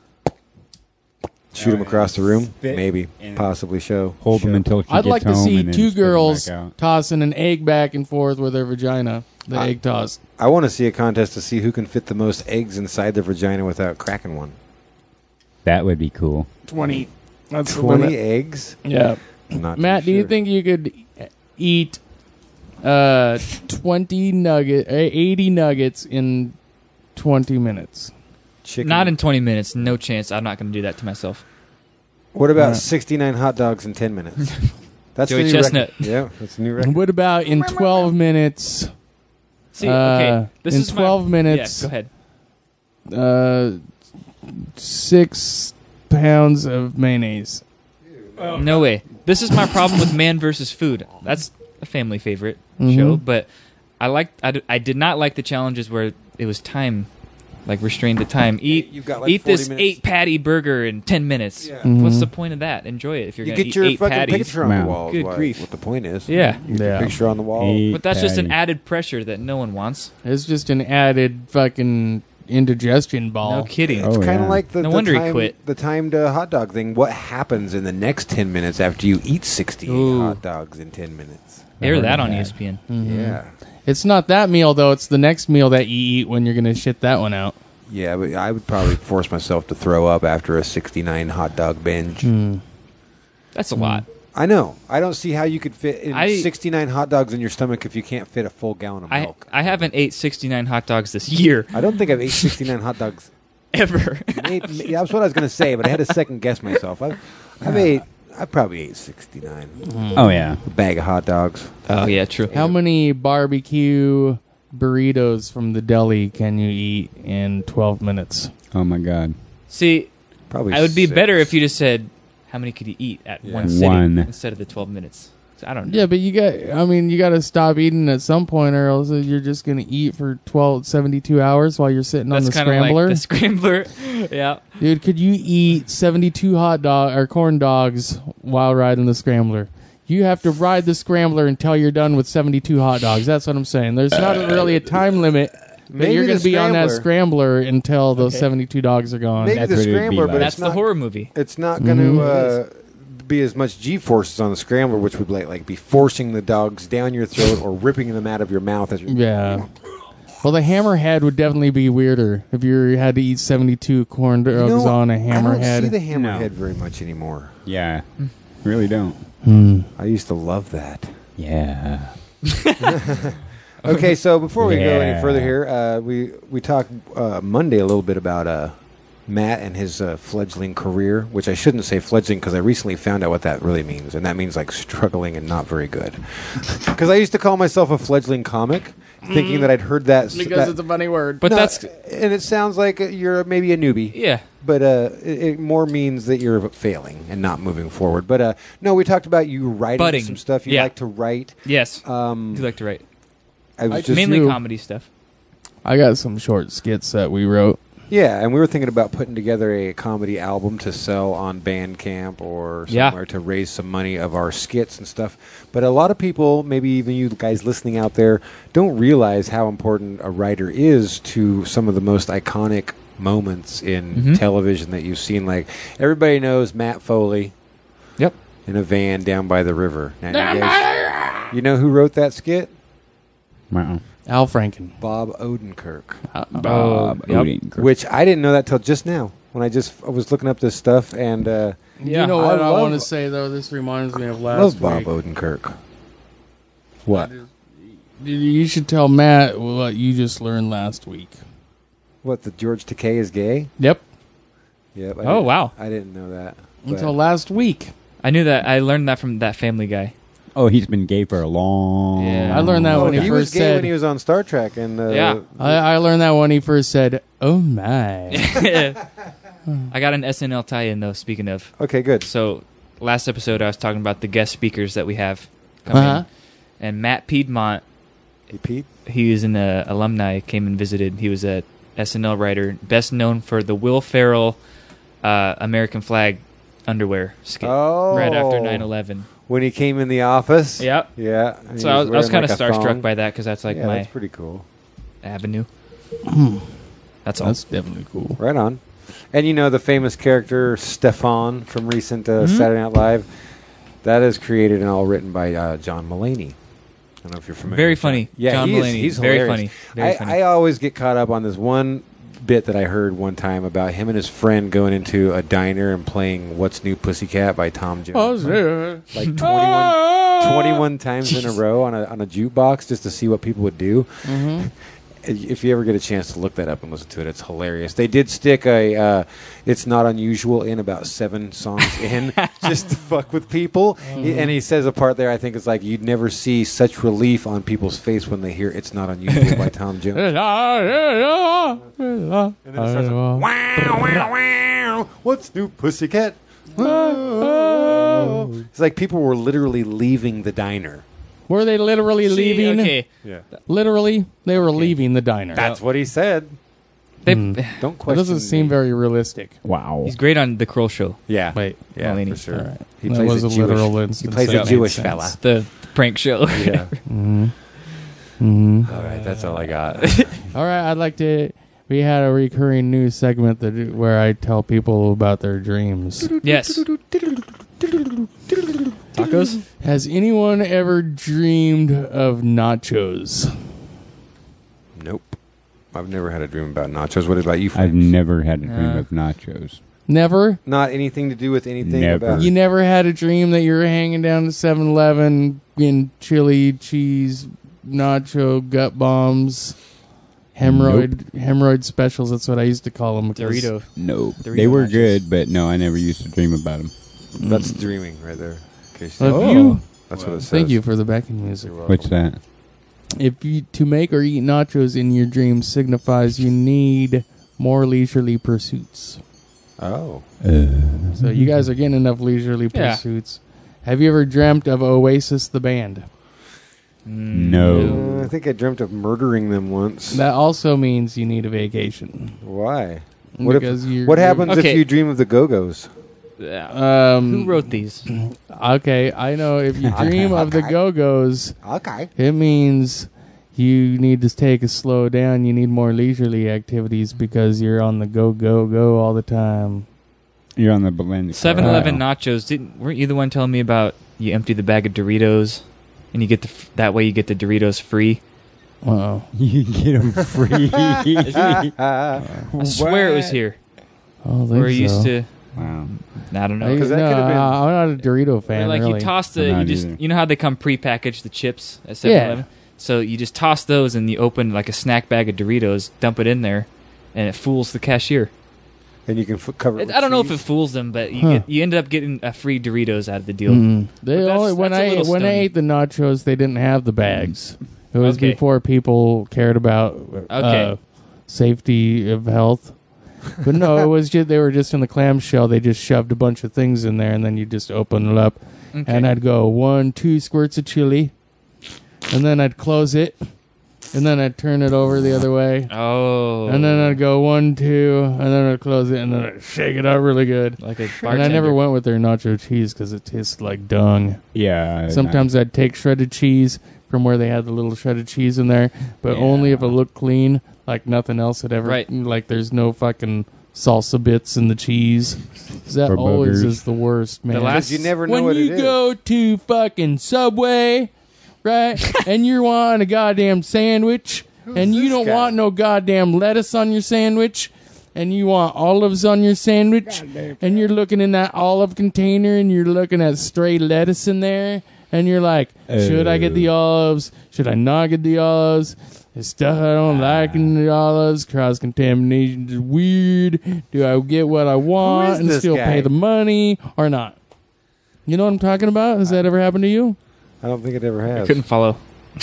Shoot him across the room.
Spit
Maybe.
and
Possibly show.
Hold them until she
I'd
gets
like to
home
see
and then
two
spit 'em
girls
back out.
tossing an egg back and forth with their vagina. The egg toss.
I want to see a contest to see who can fit the most eggs inside their vagina without cracking one.
That would be cool.
20. That's
20 eggs?
Yeah.
I'm not too
Matt, do you
sure.
think you could eat 80 nuggets in 20 minutes?
Chicken?
Not in 20 minutes. No chance. I'm not going to do that to myself.
What about
Right.
69 hot dogs in 10 minutes? That's
Joey
the new
Chestnut.
record. Yeah, that's a new record.
What about in 12 minutes?
See, okay. This
in
is
12
my,
minutes,
Yeah, go ahead.
6 pounds of mayonnaise.
No way. This is my problem with Man versus Food. That's a family favorite show, but I did not like the challenges where it was time, like restrained to time.
You've got, like,
Eat
40
this
minutes.
8-patty burger in 10 minutes.
Yeah.
What's the point of that? Enjoy it if you're
You
going to
get
eat
your
8
fucking
patties.
picture on the
Wow.
wall. is
Good
what-
grief.
What the point is.
Yeah.
You get your picture on the wall.
But that's just an
Patty.
added pressure that no one wants.
It's just an added fucking indigestion ball.
No kidding.
Oh,
It's kind of
yeah.
like the,
No
the
wonder he
time,
quit.
the timed hot dog thing. What happens in the next 10 minutes after you eat 60
Ooh.
hot dogs in 10 minutes?
Air that on
bad.
ESPN.
Yeah.
It's not that meal, though. It's the next meal that you eat when you're going to shit that one out.
Yeah, but I would probably force myself to throw up after a 69 hot dog binge.
That's a lot.
I know. I don't see how you could fit in
I-
69 hot dogs in your stomach if you can't fit a full gallon of
I
milk.
haven't ate 69 hot dogs this year.
I don't think I've ate 69 hot dogs.
Ever.
Yeah, that's what I was going to say, but I had to second guess myself. I probably ate 69.
Oh, yeah.
A bag of hot dogs.
Oh, yeah, true.
How many barbecue burritos from the deli can you eat in 12 minutes?
Oh, my God.
See,
Probably
I would be
6.
better if you just said, how many could you eat at
Yeah.
one sitting
One.
instead of the 12 minutes? I don't know.
Yeah, but you got to stop eating at some point, or else you're just going to eat for 72 hours while you're sitting on
That's
the
kind of
scrambler.
like the scrambler. Yeah.
Dude, could you eat 72 hot dog or corn dogs while riding the scrambler? You have to ride the scrambler until you're done with 72 hot dogs. That's what I'm saying. There's not really a time limit. But
Maybe
you're going to
the
be on that
scrambler.
scrambler until those 72 dogs are gone.
Maybe
That's
the
what it'd be
scrambler,
like.
but
That's
it's
the
not.
horror movie.
It's not going to be as much G-forces on the scrambler, which would like be forcing the dogs down your throat or ripping them out of your mouth as you're.
Yeah. Well, the hammerhead would definitely be weirder if you had to eat 72 corn dogs on a
I don't
hammerhead.
see the hammerhead very much anymore.
Yeah. Really don't.
I used to love that.
Yeah.
Okay, so before we go any
Yeah.
further here, we talked Monday a little bit about Matt and his fledgling career, which I shouldn't say fledgling because I recently found out what that really means, and that means like struggling and not very good. Because I used to call myself a fledgling comic, thinking that I'd heard that
because it's a funny word.
But
No,
that's
and it sounds like you're maybe a newbie.
yeah.
But it more means that you're failing and not moving forward. But no, we talked about you writing
Budding.
some stuff. You
Yeah.
like to write.
Yes. You like to write
I was just
mainly
you.
comedy stuff.
I got some short skits that we wrote.
yeah, and we were thinking about putting together a comedy album to sell on Bandcamp or
Yeah.
somewhere to raise some money of our skits and stuff. But a lot of people, maybe even you guys listening out there, don't realize how important a writer is to some of the most iconic moments in television that you've seen. Like everybody knows Matt Foley
Yep.
in a van down by the river. Now, you know who wrote that skit?
Al Franken.
Bob Odenkirk.
Bob
yep.
Odenkirk.
Which I didn't know that till just now when I was looking up this stuff and
Yeah.
You know what I
love-
want to say, though? This reminds me of last
love Bob
week.
Odenkirk. What?
You should tell Matt what you just learned last week.
What, the George Takei is gay?
Yep.
Yep.
Oh, wow.
I didn't know that. but-
Until last week.
I knew that. I learned that from that Family Guy.
Oh, he's been gay for a long.
Yeah.
I learned that
Oh,
when
he was
first
gay
said.
when he was on Star Trek, and
Yeah.
I learned that when he first said, "Oh my."
I got an SNL tie-in though. Speaking of,
Okay, good.
so last episode I was talking about the guest speakers that we have coming,
Uh-huh.
and Matt Piedmont.
Hey, Pete.
He was an alumni. Came and visited. He was a SNL writer, best known for the Will Ferrell American flag underwear skit
Oh.
right after 9/11.
When he came in the office.
Yep.
Yeah. and
So
he
I was
wearing,
kind of
like, a
starstruck
thong.
by that because that's like
Yeah,
my
that's pretty cool.
avenue. That's all.
That's definitely cool.
Right on. And you know the famous character Stefan from recent
Mm-hmm.
Saturday Night Live? That is created and all written by John Mulaney. I don't know if you're familiar.
Very
with that.
funny.
Yeah,
John
he
Mulaney.
Is, he's
Very
hilarious.
funny. Very funny.
I always get caught up on this one bit that I heard one time about him and his friend going into a diner and playing What's New Pussycat by Tom Jones. Like 21 times in a row on a jukebox just to see what people would do.
Mm-hmm.
If you ever get a chance to look that up and listen to it, it's hilarious. They did stick a It's Not Unusual in about 7 songs in just to fuck with people. And he says a part there, I think it's like, you'd never see such relief on people's face when they hear It's Not Unusual by Tom Jones. And then it starts like, wow, wow, wow. What's New Pussycat? It's like people were literally leaving the diner.
Were they literally leaving?
Okay.
Yeah.
Literally, they were leaving the diner.
That's what he said.
They,
Don't
That
question
doesn't seem
me.
very realistic.
Wow.
He's great on the Kroll Show.
Yeah.
Wait.
Yeah,
Mulaney.
for sure.
All right.
He
That
plays
was
a
a
Jewish,
literal
he
instance.
plays
That
a
makes
Jewish
sense.
fella.
The prank show.
Yeah.
Mm-hmm.
All right, that's all I got.
All right, I'd like to. We had a recurring news segment where I tell people about their dreams.
Yes. Tacos?
Has anyone ever dreamed of nachos?
Nope. I've never had a dream about nachos. What about you,
I've
Flames?
never had a dream of nachos.
Never?
Not anything to do with anything
Never.
about...
You never had a dream that you were hanging down to 7-Eleven in chili, cheese, nacho, gut bombs, hemorrhoid specials. That's what I used to call them.
Dorito.
No.
Dorito
They were
nachos.
good, but no, I never used to dream about them.
That's dreaming right there. In case
If
you-
you,
That's what it says.
thank you for the backing music.
You're welcome.
What's that?
If you to make or eat nachos in your dreams signifies you need more leisurely pursuits.
Oh.
So you guys are getting enough leisurely
Yeah.
pursuits. Have you ever dreamt of Oasis the band?
No.
I think I dreamt of murdering them once.
That also means you need a vacation.
Why?
Because you're-
What happens
Okay.
if you dream of the Go-Go's?
Who wrote these?
Okay, I know if you dream of the
Okay.
Go-Go's,
Okay.
it means you need to take a slow down. You need more leisurely activities because you're on the go, go, go all the time.
You're on the blend.
7-Eleven nachos. Weren't you the one telling me about you empty the bag of Doritos and you get that way you get the Doritos free?
Uh-oh.
You get them free.
I swear it was here.
I don't think
Where you
so.
used to.
Wow.
I don't know.
No,
'Cause that could've been-
I'm not a Dorito fan.
Where, like
really.
you toss
I'm
the,
not
you just,
either.
you know how they come pre-packaged the chips at 7-Eleven. So you just toss those and you open like a snack bag of Doritos, dump it in there, and it fools the cashier.
And you can cover it with
I don't know if it
cheese.
fools them, but
Huh.
you end up getting a free Doritos out of the deal.
Mm. They
But that's-
only when
that's a
I
little
when I
stony.
ate the nachos, they didn't have the bags. It was
Okay.
before people cared about
Okay.
safety of health. But no, it was just they were just in the clamshell. They just shoved a bunch of things in there, and then you just open it up.
Okay.
And I'd go 1, 2 squirts of chili, and then I'd close it, and then I'd turn it over the other way,
Oh.
and then I'd go 1, 2, and then I'd close it, and then I'd shake it up really good.
like a
And
bartender.
I never went with their nacho cheese because it tastes like dung.
Yeah.
Sometimes I'd take shredded cheese from where they had the little shredded cheese in there, but only if it looked clean, like nothing else had ever.
Right.
Like there's no fucking salsa bits in the cheese. 'Cause that
Or
always
boogers.
is the worst, man.
The last-
You never know
when
what
you
it is.
go to fucking Subway, right, and you're wanting a goddamn sandwich, and you
this
don't
guy?
want no goddamn lettuce on your sandwich, and you want olives on your sandwich, and you're looking in that olive container, and you're looking at stray lettuce in there, and you're like, should I get the olives? Should I not get the olives? There's stuff I don't like in the olives. Cross contamination is weird. Do I get what I want
is
and
this
still
guy?
pay the money or not? You know what I'm talking about? Has that ever happened to you?
I don't think it ever
I
has.
couldn't follow.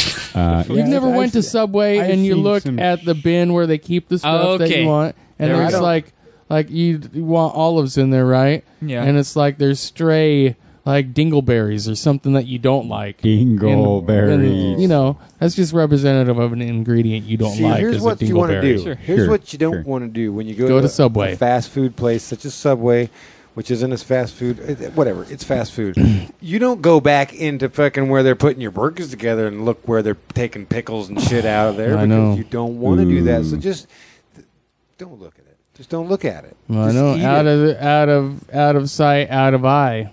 You've never went to Subway
I've
and you
seen
look
some
at the bin where they keep the stuff that
Okay.
you want, and
There we
there's
go.
like you want olives in there, right?
Yeah.
And it's like there's stray like dingleberries or something that you don't like.
Dingleberries.
And, you know, that's just representative of an ingredient you don't
See,
like.
here's
is
what
a
you want to do.
dingleberry.
Sure.
Here's
Sure,
what you don't
sure.
want to do when you go
Go to
a
Subway.
fast food place such as Subway, which isn't as fast food. Whatever, it's fast food. You don't go back into fucking where they're putting your burgers together and look where they're taking pickles and shit out of there
I
because
know.
you don't want to do that. So
Ooh.
just don't look at it. Just don't look at it.
Well, I
Just
know
eat
out
it.
of sight, out of eye.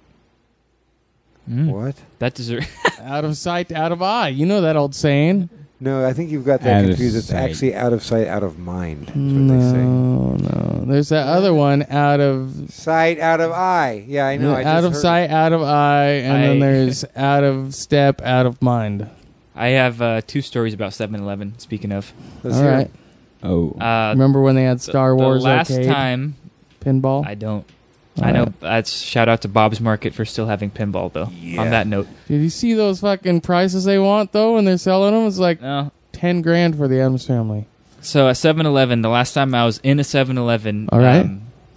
What?
That deserves.
Out of sight, out of eye. You know that old saying?
No, I think you've got that
Out of
confused. It's
sight.
actually out of sight, out of mind. That's what they say.
No. There's that other one, out of
Sight, out of eye. Yeah, I know. I
out
just
of
heard
sight, out of eye, and then
I-
there's out of step, out of mind.
I have 2 stories about 7-Eleven. Speaking of,
Let's
All
hear
right.
it.
Oh.
Remember when they had Star Wars
The last
arcade
time,
pinball?
I don't.
All
I know.
right.
That's shout out to Bob's Market for still having pinball though. On that note,
Did you see those fucking prices they want though when they're selling them? It's like
no.
$10,000 for the Adams Family.
So at 7-Eleven, the last time I was in a 7-Eleven,
All right.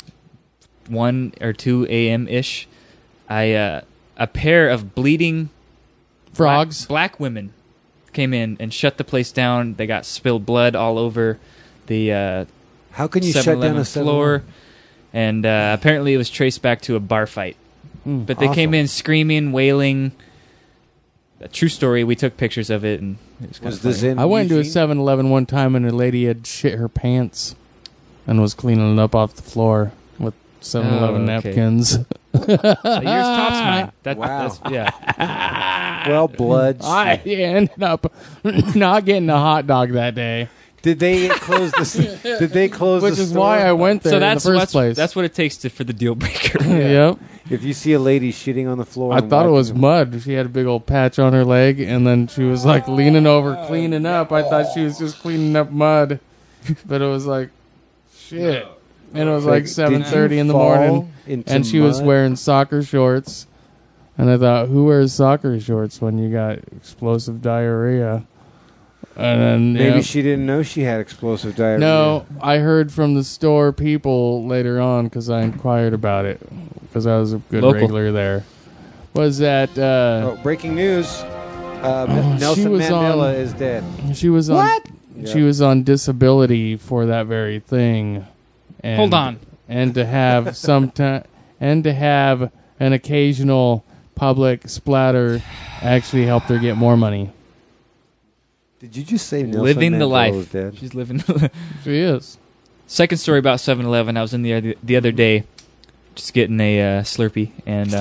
1 or 2 a.m. ish, a pair of bleeding
Frogs.
black women came in and shut the place down. They got spilled blood all over the
How can you shut down
7-Eleven
a
floor, and apparently it was traced back to a bar fight. But they came
Awesome.
in screaming, wailing. A true story. We took pictures of it, and it was kind
Was
of
this
funny.
in
I went to a
Eugene?
7-Eleven one time and a lady had shit her pants and was cleaning it up off the floor with 7-Eleven
Oh, okay.
napkins.
Yours tops mine.
Wow.
That's, yeah.
Well, blood.
I ended up not getting a hot dog that day,
Did they close the? Did they close?
which
the
is
store?
why I went there
So
in the
that's
first place.
that's what it takes for the deal breaker.
Yep.
If you see a lady shitting on the floor,
I
and
thought it was
wiping-
mud. She had a big old patch on her leg, and then she was like leaning over, cleaning up. I thought she was just cleaning up mud, but it was like shit. And it was like
Did
7:30
you
in the
fall
morning,
into
and she was
mud?
wearing soccer shorts. And I thought, who wears soccer shorts when you got explosive diarrhea? And then
Maybe
yeah.
she didn't know she had explosive diarrhea.
No, I heard from the store people later on because I inquired about it because I was a good
Local.
regular there. was that
breaking news.
she
Nelson
was
Mandela
on-
is dead.
she was on
What?
she was on disability for that very thing. And,
Hold on.
And to have and to have an occasional public splatter actually helped her get more money.
Did you just say Nelson
Living
Mandela
the life.
was dead?
She's living the life.
She is.
Second story about 7-Eleven. I was in the other day just getting a Slurpee, and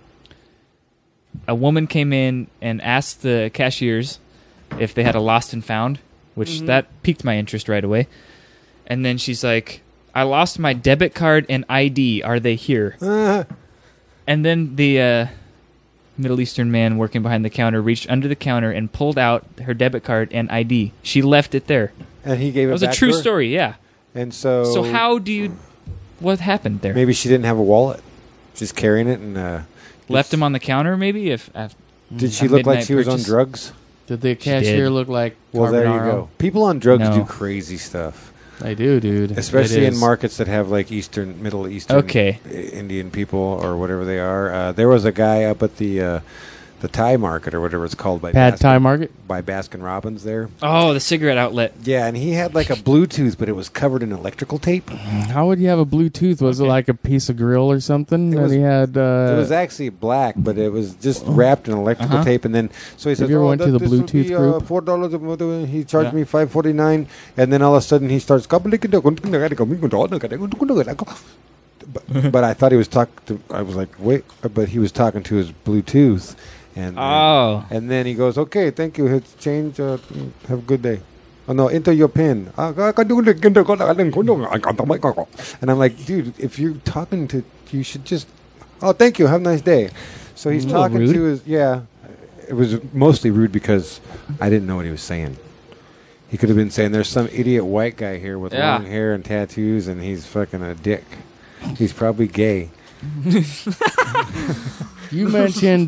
a woman came in and asked the cashiers if they had a lost and found, which that piqued my interest right away. And then she's like, I lost my debit card and ID. Are they here? And then the Middle Eastern man working behind the counter reached under the counter and pulled out her debit card and ID. She left it there.
And he gave it
That was
back
a true
to her?
story, yeah.
And so...
So how do you... What happened there?
Maybe she didn't have a wallet. She's carrying it and...
Left him on the counter, maybe? If
Did she
a
look like
midnight
she was on
purchase?
drugs?
Did the cashier
did.
look like
Well, there you
Carbonaro?
go. People on drugs
No.
do crazy stuff.
They do, dude.
Especially
It
in
is.
markets that have like Middle Eastern
Okay.
Indian people or whatever they are. There was a guy up at the Thai market or whatever it's called by
Pad Thai Market.
by Baskin Robbins there.
Oh, the cigarette outlet.
Yeah, and he had like a Bluetooth, but it was covered in electrical tape.
How would you have a Bluetooth? Was it like a piece of grill or something
It
that
was-
he had?
It was actually black, but it was just wrapped in electrical tape. And then so he says,
you ever
"Oh,
went to the
this will
Bluetooth
be,
group?
$4." He charged
Yeah.
me $5.49, and then all of a sudden he starts. But I thought he was talking to. I was like, wait, but he was talking to his Bluetooth, and and then he goes, okay, thank you. Hit change. Have a good day. Oh no, enter your PIN. And I'm like, dude, if you're talking to, you should just. Oh, thank you. Have a nice day. So he's
A little
talking
rude.
to his. Yeah, it was mostly rude because I didn't know what he was saying. He could have been saying, "There's some idiot white guy here with
Yeah.
long hair and tattoos, and he's fucking a dick. He's probably gay."
You mentioned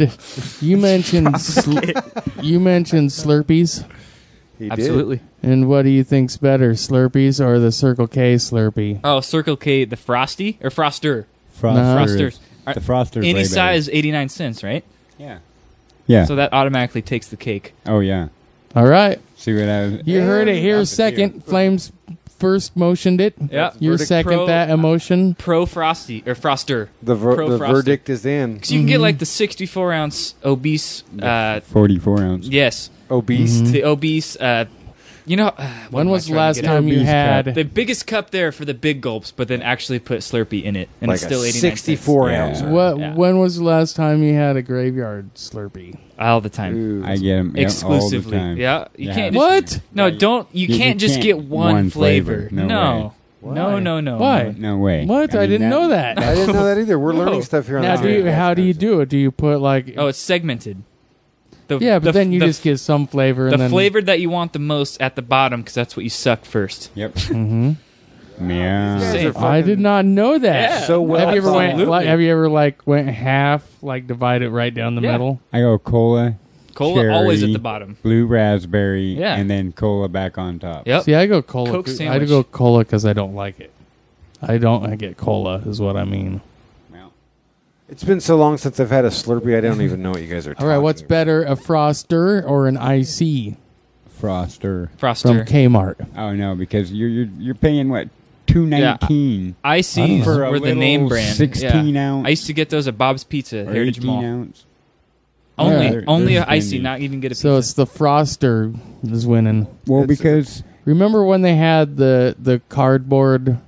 Slurpees,
He
Absolutely.
and what do you think's better, Slurpees or the Circle K Slurpee?
Oh, Circle K, the Frosty or Froster?
Frosters.
Frosters.
The Frosters.
Any
way better.
size, 89 cents, right?
Yeah. Yeah.
So that automatically takes the cake.
Oh yeah.
All right,
See what I was.
you heard it here
That's a
second. Flames first motioned it.
Yeah.
You
Verdict
second
pro-
that emotion.
Pro Frosty or Froster.
The
Pro Frosty.
verdict is in.
Because you can get like the 64 ounce obese.
44 ounce.
Yes,
Obese.
the obese. what
When
am I
was the
trying to
last
get
time
at?
you
Obese
had?
The biggest cup there for the big gulps, but then actually put Slurpee in it, and
Like
it's still
a
89
64
Yeah.
ounce.
What?
Yeah.
When was the last time you had a graveyard Slurpee?
cents all the time,
Ooh.
I get them
exclusively.
all the time.
Yeah, you
Yeah.
can't. Just,
What?
No,
Yeah,
don't. You
you
can't just
can't
get one flavor.
No
No,
way.
no.
Why?
No way.
What? I
mean,
didn't know that.
I didn't know that either. We're learning stuff here on
Now,
the show.
how do you do it? Do you put like?
Oh, it's segmented.
Yeah, but then you just get some flavor
the
and then
flavor that you want the most at the bottom because that's what you suck first.
Yep.
Mhm.
Yeah.
Say-
I did not know that.
Yeah.
So well
Have you ever
thought
went?
Absolutely.
Like, have you ever went half, like divide it right down the
Yeah.
middle?
I go cola,
Cola
cherry,
always at the bottom.
blue raspberry,
Yeah.
and then cola back on top.
Yep.
See, I go cola.
Coke
I
sandwich.
go cola because I don't like it. I get cola is what I mean.
Well,
It's been so long since I've had a Slurpee, I don't even know what you guys are talking
All right, what's
about.
better, a Froster or an IC
Froster.
from
Froster.
Kmart?
Oh no, because you're paying what $2.19
ICs
for a
were the
little
name brand.
16
Yeah.
ounce
I used to get those at Bob's Pizza,
or
Heritage
18
Mall.
ounce.
Only,
Yeah, they're
only a
spendy.
icy, not even get a pizza.
So it's the Froster is winning.
Well,
It's-
because
Remember when they had the cardboard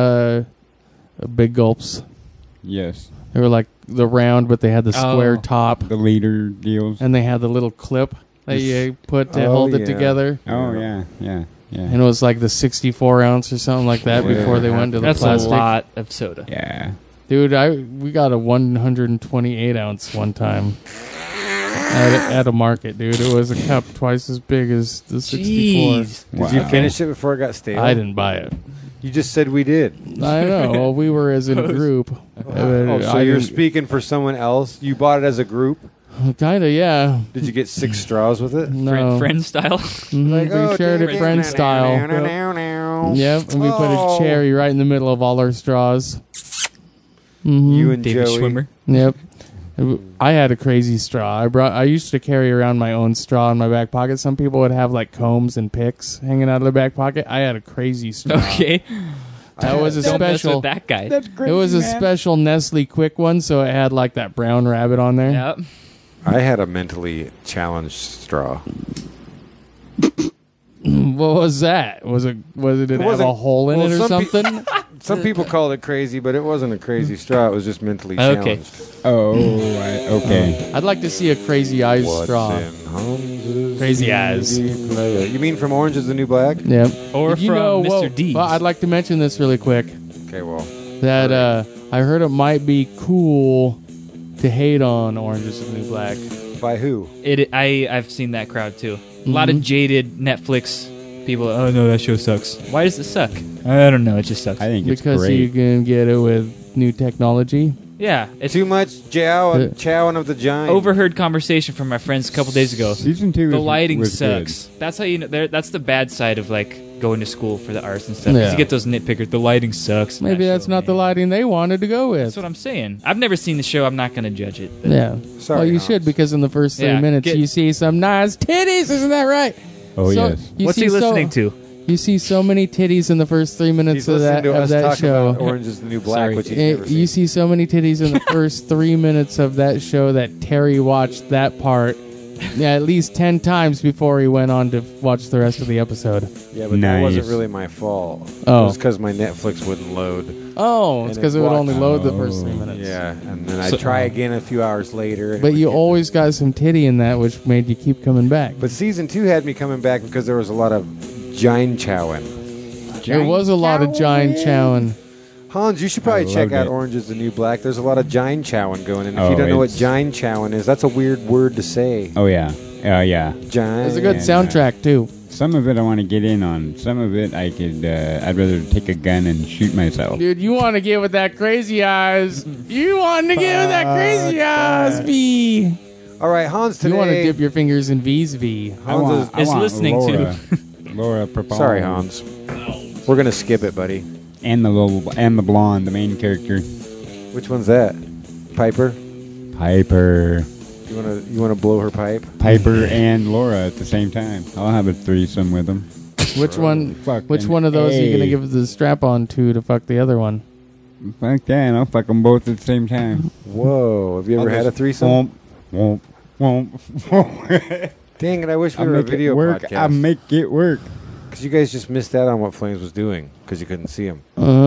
big gulps?
yes,
They were like the round, but they had the square
Oh.
top,
the leader deals.
and they had the little clip that you put to
Oh,
hold it
yeah.
together.
Oh yeah.
And it was like the 64 ounce or something like that
Yeah.
before they went to the
That's
plastic.
a lot of soda.
Yeah.
Dude, we got a 128 ounce one time at a market, dude. It was a cup twice as big as the 64.
Jeez.
Did you finish it before it got stale?
I didn't buy it.
You just said we did.
I know. Well, we were as in a group.
Oh, so you're speaking for someone else? You bought it as a group?
Kind of, yeah.
Did you get 6 straws with it?
No.
Friend style.
Mhm, we shared it friend style. Yep, and we put a cherry right in the middle of all our straws. Mhm.
You and
David
Joey.
Schwimmer.
Yep. I had a crazy straw. I used to carry around my own straw in my back pocket. Some people would have like combs and picks hanging out of their back pocket. I had a crazy straw.
Okay.
That was a
Don't mess
special.
with that guy.
That's crazy.
It was a special Nestle Quick one, so it had like that brown rabbit on there.
Yep.
I had a mentally challenged straw.
What was that? Was it did it have
wasn't-
a hole in
well,
it or
some
something?
Some people called it crazy, but it wasn't a crazy straw. It was just mentally
Okay.
challenged.
Okay.
I'd like to see a crazy eyes
What's
straw.
in Hans's
Crazy eyes.
CD player? You mean from Orange is the New Black?
Yep.
Or
Did you
from
know,
Mr. Deeds.
Well, I'd like to mention this really quick.
Okay, well,
That I heard it might be cool to hate on Orange is the New Black.
by who?
I've seen that crowd too. A lot of jaded Netflix people. Oh no, that show sucks. Why does it suck? I don't know. It just sucks.
I think it's
Because you
great.
can get it with new technology.
Yeah, it's
Too much chowing of the giant.
overheard conversation from my friends a couple days ago.
Season 2
The
was-
lighting
was
sucks. That's how you know. That's the bad side of like going to school for the arts and stuff. 'cause
Yeah.
You get those nitpickers. The lighting sucks. in
Maybe
that
that's
show,
not the
man.
lighting they wanted to go with.
That's what I'm saying. I've never seen the show. I'm not going to judge it. but-
Yeah.
Sorry,
well, you
Hans.
should because in the first 3
Yeah,
minutes
get-
you see some nice titties. Isn't that right?
Oh,
So-
yes.
you
What's
see
he listening to?
You see so many titties in the first 3 minutes
He's
of
listening
that
to us talk
show.
about Orange is the New Black,
Sorry.
which he's never
You
seen.
see so many titties in the first 3 minutes of that show that Terry watched that part at least 10 times before he went on to watch the rest of the episode.
Yeah, but that
Nice.
wasn't really my fault.
Oh.
It was because my Netflix wouldn't load.
Oh, it's
And
because
it
it would
watched-
only load the first 3 minutes.
Yeah, and then I'd try again a few hours later. and it
But
would
you
get-
always got some titty in that, which made you keep coming back.
But season 2 had me coming back because there was a lot of giant chowing.
There was a lot of giant chowing.
Hans, you should probably check
loved
out
it.
Orange is the New Black. There's a lot of giant chowing going in. If
Oh,
you don't know what
it's-
giant chowing is, that's a weird word to say.
Oh, yeah. Yeah.
Giant.
It's a good
Yeah.
soundtrack, too.
Some of it I want to get in on. Some of it I could, I'd rather take a gun and shoot myself.
Dude, you want to get with that crazy eyes. You want to get with that crazy eyes, V.
All right, Hans, today.
You want to dip your fingers in V's V.
Hans
is
want
listening to-
Laura, Laura Prepon.
Sorry, Hans. We're gonna skip it, buddy.
And the blonde, the main character.
Which one's that? Piper.
Piper.
You wanna blow her pipe?
Piper and Laura at the same time. I'll have a threesome with them.
Which one?
Fucking
Which one of those are you gonna
A.
give the strap on to fuck the other one?
Fuck that. I'll fuck them both at the same time.
Whoa! Have you ever
I'll
had a
just
threesome?
Womp, womp, womp.
Dang it! I wish we
I'll
were a
make it
video
work. I'll
podcast.
make it work.
Because you guys just missed out on what Flames was doing because you couldn't see him.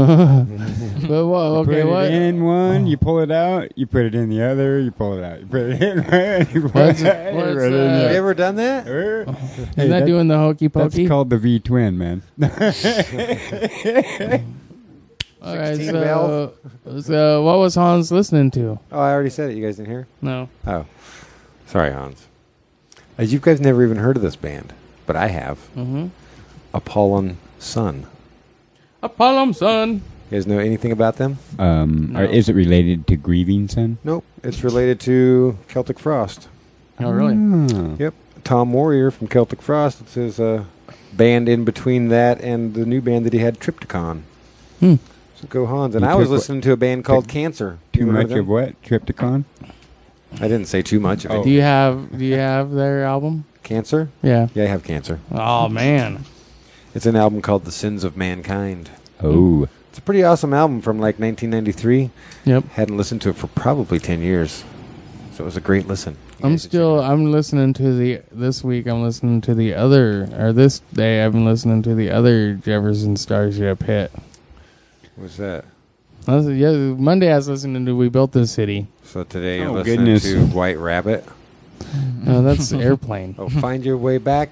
But what? Okay,
Put
what?
it in one, you pull it out, you put it in the other, you pull it out. You put it in one, you pull
What's-
it out, you
what's,
put it in
uh,
Have you
the
ever done that?
other.
Isn't that doing the hokey
That's
pokey?
called the V-twin, man.
All right,
16
so what was Hans listening to?
Oh, I already said it. You guys didn't hear?
No.
Oh, sorry, Hans. You guys never even heard of this band, but I have.
Mm-hmm.
Apollon Sun.
Apollo, son.
You guys know anything about them?
No.
Or is it related to Grieving Son?
Nope. It's related to Celtic Frost.
Oh, really?
Oh.
Yep. Tom Warrior from Celtic Frost. It's his band in between that and the new band that he had, Triptychon.
Hmm.
So go Hans. And
You
I was
took what-
listening to a band called Cancer.
Too
You ever heard
much of
them?
what? Triptychon?
I didn't say too much of
Oh.
it.
Do you have their album?
Cancer?
Yeah.
Yeah, I have Cancer.
Oh man.
It's an album called The Sins of Mankind.
Oh.
It's a pretty awesome album from like 1993.
Yep.
Hadn't listened to it for probably 10 years. So it was a great listen. You
I'm
guys should check it out.
I'm listening to this day I've been listening to the other Jefferson Starship hit.
What's that?
Monday I was listening to We Built This City.
So today you're
Oh,
listening
goodness.
to White Rabbit.
No, that's Airplane.
Oh, Find Your Way Back.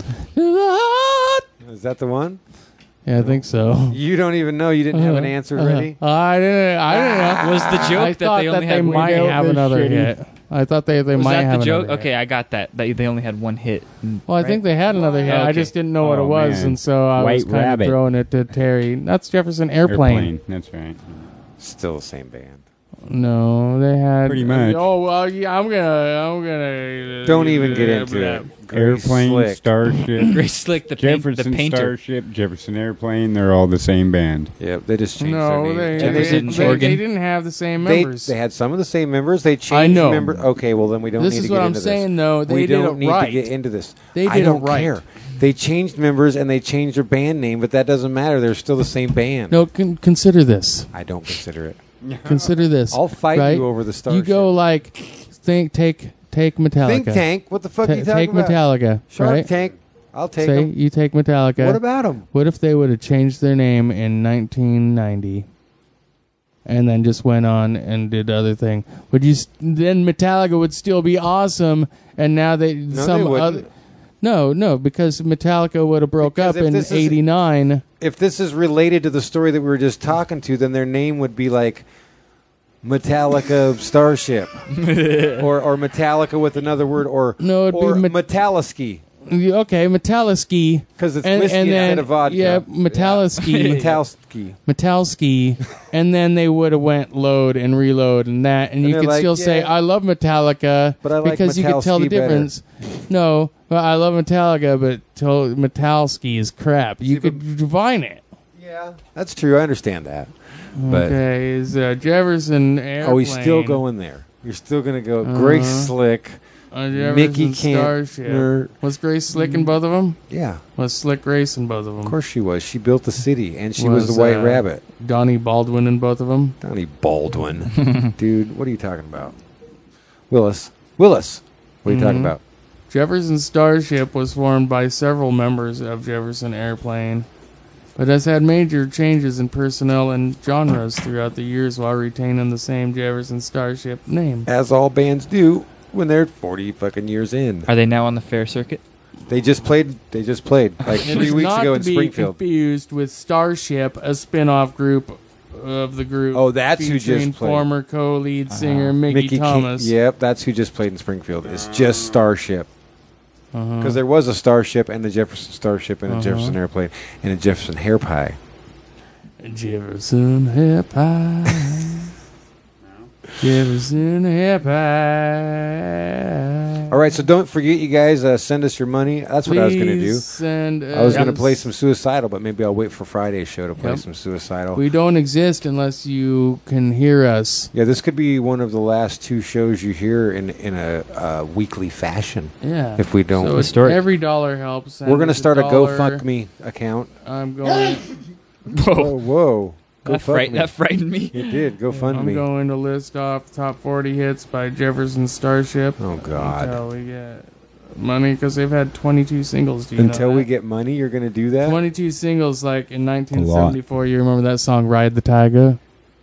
Is that the one?
Yeah, I think so.
You don't even know. You didn't have an answer ready?
I didn't know.
Was the joke
I
that
thought
they only had one
might
hit?
have
This
another
shitty.
hit. I thought they
Was
might
that
have
the joke?
another
Okay,
hit.
I got that. That they only had one hit.
Well, I think they had another hit. I
Okay.
just didn't know what it
Oh,
was,
man.
and so I was
White
kind of
Rabbit.
throwing it to Terry. That's Jefferson Airplane.
That's right.
Still the same band.
No, they had
Pretty much.
Oh well, yeah. I'm gonna.
Don't even get into it.
Airplane,
Slick.
Starship,
Grace Slick, the
Jefferson
painter.
Starship, Jefferson Airplane. They're all the same band.
Yep, they just changed
No,
their name.
they didn't have the same
They
members.
had some of the same members. They changed
I know.
members. Okay, well then we don't
This
need
is
to
what
get
I'm
into
saying,
this.
though. They
we
did
don't
it
need
right.
to get into this.
They
I
did it
don't
right.
care. They changed members and they changed their band name, but that doesn't matter. They're still the same band.
No, consider this.
I don't consider it.
Consider this.
I'll fight
right?
you over the Starship.
You go like take Metallica.
Think Tank. What the fuck are you talking
Take
about?
Metallica.
Shark
right?
Tank. I'll take
Say
them.
you take Metallica.
What about them?
What if they would have changed their name in 1990, and then just went on and did other thing? Would you? Then Metallica would still be awesome, and now they
they wouldn't.
No, because Metallica would have broke
Because
up
if
in
this is-
'89.
If this is related to the story that we were just talking to, then their name would be like Metallica Starship, or Metallica with another word, or
No, it'd be
or
Met-
Metalliski,
Okay, Metalliski.
because it's whiskey
and
instead
then
of vodka.
yeah, Metalliski.
Metalski.
Metalski, and then they would have went load and reload and that, and you
they're
could
like,
still say
yeah,
I love Metallica,
but I like
because you could tell the
Metalski better.
difference. No, well, I love Metallica, but Metalski is crap. You
See,
could divine it.
Yeah, that's true. I understand that. But
Okay, is Jefferson Airplane?
oh, he's still going there. You're still going to go Grace Slick,
Jefferson
Mickey
Starship.
Kantner.
Was Grace Slick in both of them?
Yeah,
Was Slick Grace in both of them?
of course she was. She built the city, and she was the
Was,
White Rabbit.
Donnie Baldwin in both of them?
Donnie Baldwin. Dude, what are you talking about? Willis. What are you talking about?
Jefferson Starship was formed by several members of Jefferson Airplane, but has had major changes in personnel and genres throughout the years while retaining the same Jefferson Starship name.
As all bands do when they're 40 fucking years in.
Are they now on the fair circuit?
They just played like
It
3
is
weeks
not
ago
to
in
be
Springfield.
confused with Starship, a spin-off group of the group.
Oh, that's who
featuring
just played.
former co-lead singer Mickey Thomas.
Yep, that's who just played in Springfield. It's just Starship.
Uh-huh.
Because there was a Starship and the Jefferson Starship and a Jefferson Airplane and a Jefferson Hair Pie.
Jefferson Hair Pie. Jefferson Hair Pie.
All right, so don't forget, you guys, send us your money. That's what I was going to do.
Please send
I was going to
us-
play some Suicidal, but maybe I'll wait for Friday's show to play
Yep.
some Suicidal.
We don't exist unless you can hear us.
Yeah, this could be one of the last 2 shows you hear in a weekly fashion.
Yeah.
If we don't,
So it's
Historic.
every dollar helps. Send
we're going to
us
start a
dollar.
GoFundMe account.
I'm going.
Whoa!
That
GoFundMe.
frightened me.
It did.
I'm
GoFundMe.
going to list off top 40 hits by Jefferson Starship.
Oh God!
Until we get money, because they've had 22 singles. Do you know
Until we
that?
get money, you're going to do that?
22 singles, like in 1974. You remember that song "Ride the Tiger"?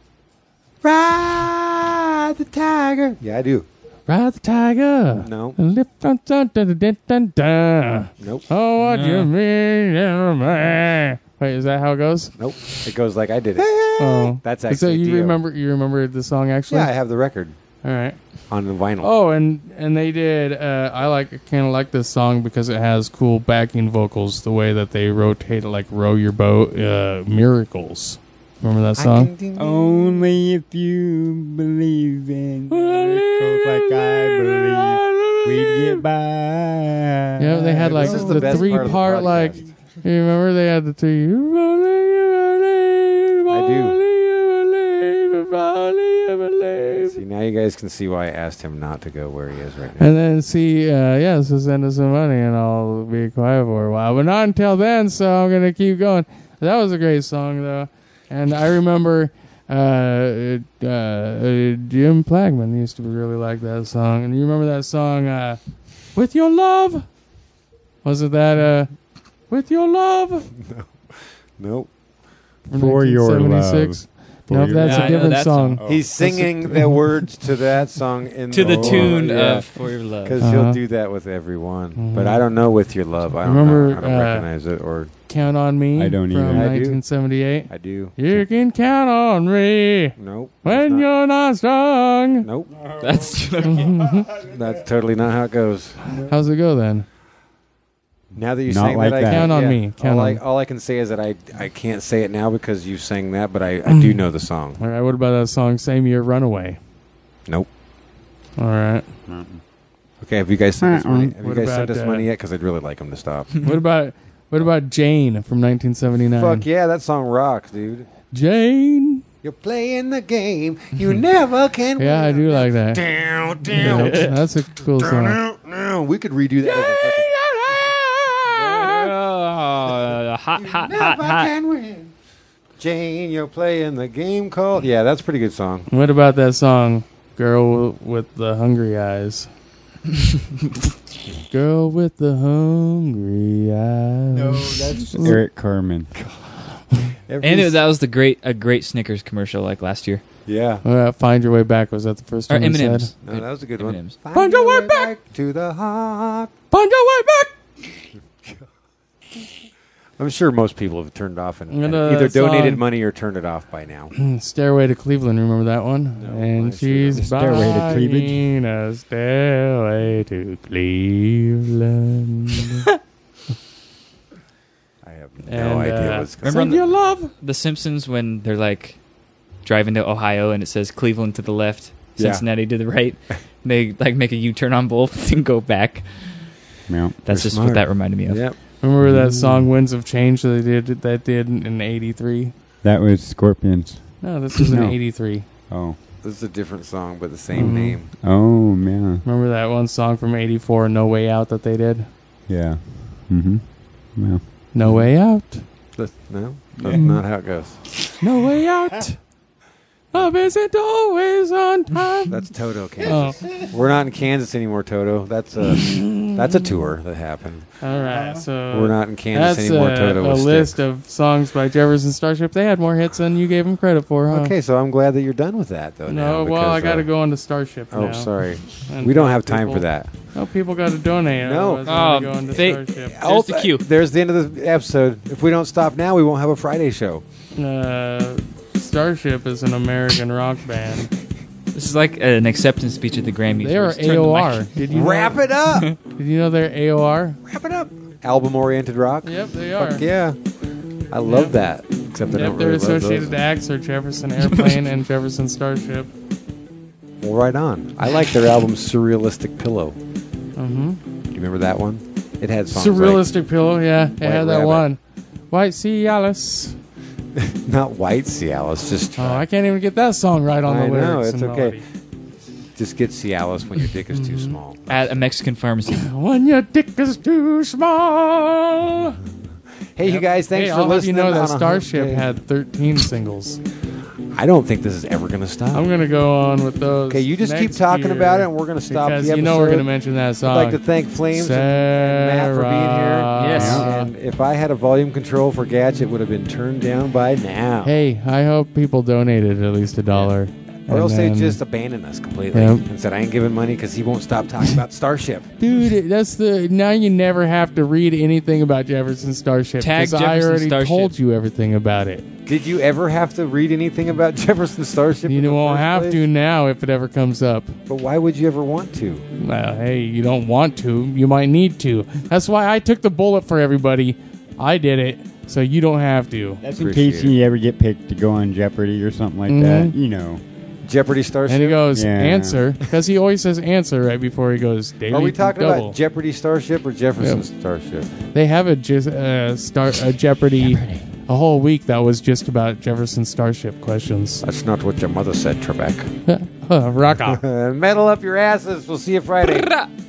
Ride the tiger. Yeah, I do.
Ride the tiger.
No.
Lift on dun, dun, dun, dun, dun.
Nope.
Oh, what you mean, man? Wait, is that how it goes?
Nope. It goes like I did it.
Oh,
That's
so
actually
you
Dio.
remember the song actually?
Yeah, I have the record
All right.
on the vinyl.
Oh, and they did. I kind of like this song because it has cool backing vocals. The way that they rotate it, like "Row Your Boat," "Miracles." Remember that song?
Only if you believe in miracles like I believe, we'd get by.
Yeah, they had like
This is the
the
best part of the
3-part. Like,
podcast.
you remember they had the 3.
I do.
do.
See, now you guys can see why I asked him not to go where he is right now.
And then so send us some money and I'll be quiet for a while. But not until then, so I'm going to keep going. That was a great song, though. And I remember Jim Plagman used to really like that song. And you remember that song, With Your Love? Was it that, With Your Love?
Nope.
From
For Your
1976? No,
For Your
that's
Love.
a
I know
different
that
song.
song.
He's singing the words to that song in
To the tune
yeah.
of "For Your Love."
Because
Uh-huh.
he'll do that with everyone. But I don't know "With Your Love." I don't
Remember,
know. I don't recognize it, or
Count on Me
I don't
from
either.
I do.
1978.
I do.
You can count on me
Nope.
when
that's not-
you're not strong.
Nope.
That's
That's totally not how it goes.
How's it go then?
Now that you
Not
saying
like
that,
that.
Count on me. Count on me.
all I can say is that I can't say it now because you sang that, but I do know the song.
All right, what about that song, Same Year Runaway?
Nope.
All right.
Okay, have you guys sent us money? Have you
What
guys
about,
sent us money yet? Because I'd really like them to stop.
What about Jane from 1979?
Fuck yeah, that song rocks, dude.
Jane.
You're playing the game you never can win.
Yeah, I do like that.
Down,
Yeah,
down,
that's a cool song.
down. We could redo that. As a fucking-
Hot.
Can win. Jane, you're playing the game called. Yeah, that's a pretty good song.
What about that song, Girl with the Hungry Eyes? Girl with the Hungry Eyes.
That's Eric Carmen.
That was a great Snickers commercial like last year.
Yeah.
Find Your Way Back. Was that the first
Or
one you
M&M's.
said?
No, that was a good one.
M&M's.
Find your way back
to the heart.
Find your way back.
I'm sure most people have turned off and
And,
either donated
song-
money or turned it off by now.
Stairway to Cleveland. Remember that one?
No,
and
I sure
she's
don't.
Stairway to Cleavage.
buying a stairway to Cleveland.
I have no
And,
idea what's going
remember
on.
on the-
Your love.
The Simpsons when they're like driving to Ohio and it says Cleveland to the left,
Yeah.
Cincinnati to the right. They like make a U-turn on both and go back.
Yeah.
That's
They're
just
smart.
what that reminded me of.
Yep.
Remember that song "Winds of Change" that they did in '83?
That was Scorpions.
No, this was in
No.
'83.
Oh.
This is a different song, but the same
Mhm.
name.
Oh, man.
Remember that one song from '84, "No Way Out" that they did?
Yeah. Mm-hmm. Yeah.
No way out.
No, that's not how it goes.
No way out. Love isn't always on time.
That's Toto,
Oh,
Kansas. We're not in Kansas anymore, Toto. That's a tour that happened.
all right. So
We're not in Kansas
that's
anymore, Toto.
a
with
list
sticks.
of songs by Jefferson Starship. They had more hits than you gave them credit for, huh?
Okay, so I'm glad that you're done with that, though. now,
No, well, I
because,
got to go on to Starship now.
Oh, sorry.
And
We don't
tell
have time
people-
for that.
No, people got to donate.
No.
otherwise I'm gonna
Oh,
go on to
they-
Starship.
There's the cue.
There's the end of the episode. If we don't stop now, we won't have a Friday show.
Starship is an American rock band.
This is like an acceptance speech at the Grammys.
They
where
are
it's turn the
AOR.
mic-
Did you
Wrap
know,
it up.
Did you know they're AOR?
Wrap it up. Album-oriented rock.
Yep, they are.
Fuck yeah. I love
Yep.
that. Except I
Yep,
don't
their
really love
associated
those.
acts are Jefferson Airplane and Jefferson Starship.
Well, right on. I like their album Surrealistic Pillow.
Mm-hmm.
Do you remember that one? It had songs
Surrealistic Pillow, yeah. They
White
had that
Rabbit.
one. White Cialis.
like not White Cialis, just
Oh, I can't even get that song right on the
I
lyrics.
know, it's
and
okay.
melody.
just get Cialis when your dick is too small.
At a Mexican pharmacy.
When your dick is too small.
Hey, you guys, thanks
Hey,
for
I'll have
listening.
you know
on
that
a hump
Starship
day.
had 13 singles.
I don't think this is ever going to stop.
I'm going to go on with those.
Okay, you just keep
next
talking
year
about it, and we're going to stop
because
the episode.
you know we're going to mention that song.
I'd like to thank Flames and Matt for being here.
Yes.
And if I had a volume control for Gatch, it would have been turned down by now.
Hey, I hope people donated at least $1.
Or else
And
they
then-
just abandoned us completely
Yep.
and said, I ain't giving money because he won't stop talking about Starship.
Dude, that's the now you never have to read anything about Jefferson Starship.
Tag
'cause I
Jefferson
already
Starship.
told you everything about it.
Did you ever have to read anything about Jefferson Starship? in
You
the
won't
first
have
place?
to now if it ever comes up.
But why would you ever want to?
Well, hey, you don't want to. You might need to. That's why I took the bullet for everybody. I did it, so you don't have to.
That's in
Appreciate
case
it.
you ever get picked to go on Jeopardy or something like
Mhm.
that. You know.
Jeopardy Starship?
And he goes,
Yeah.
answer, because he always says answer right before he goes, daily
Are we talking
double.
about Jeopardy Starship or Jefferson
Yep.
Starship?
They have a Jeopardy a whole week that was just about Jefferson Starship questions.
That's not what your mother said, Trebek.
Rock off.
Metal up your asses. We'll see you Friday.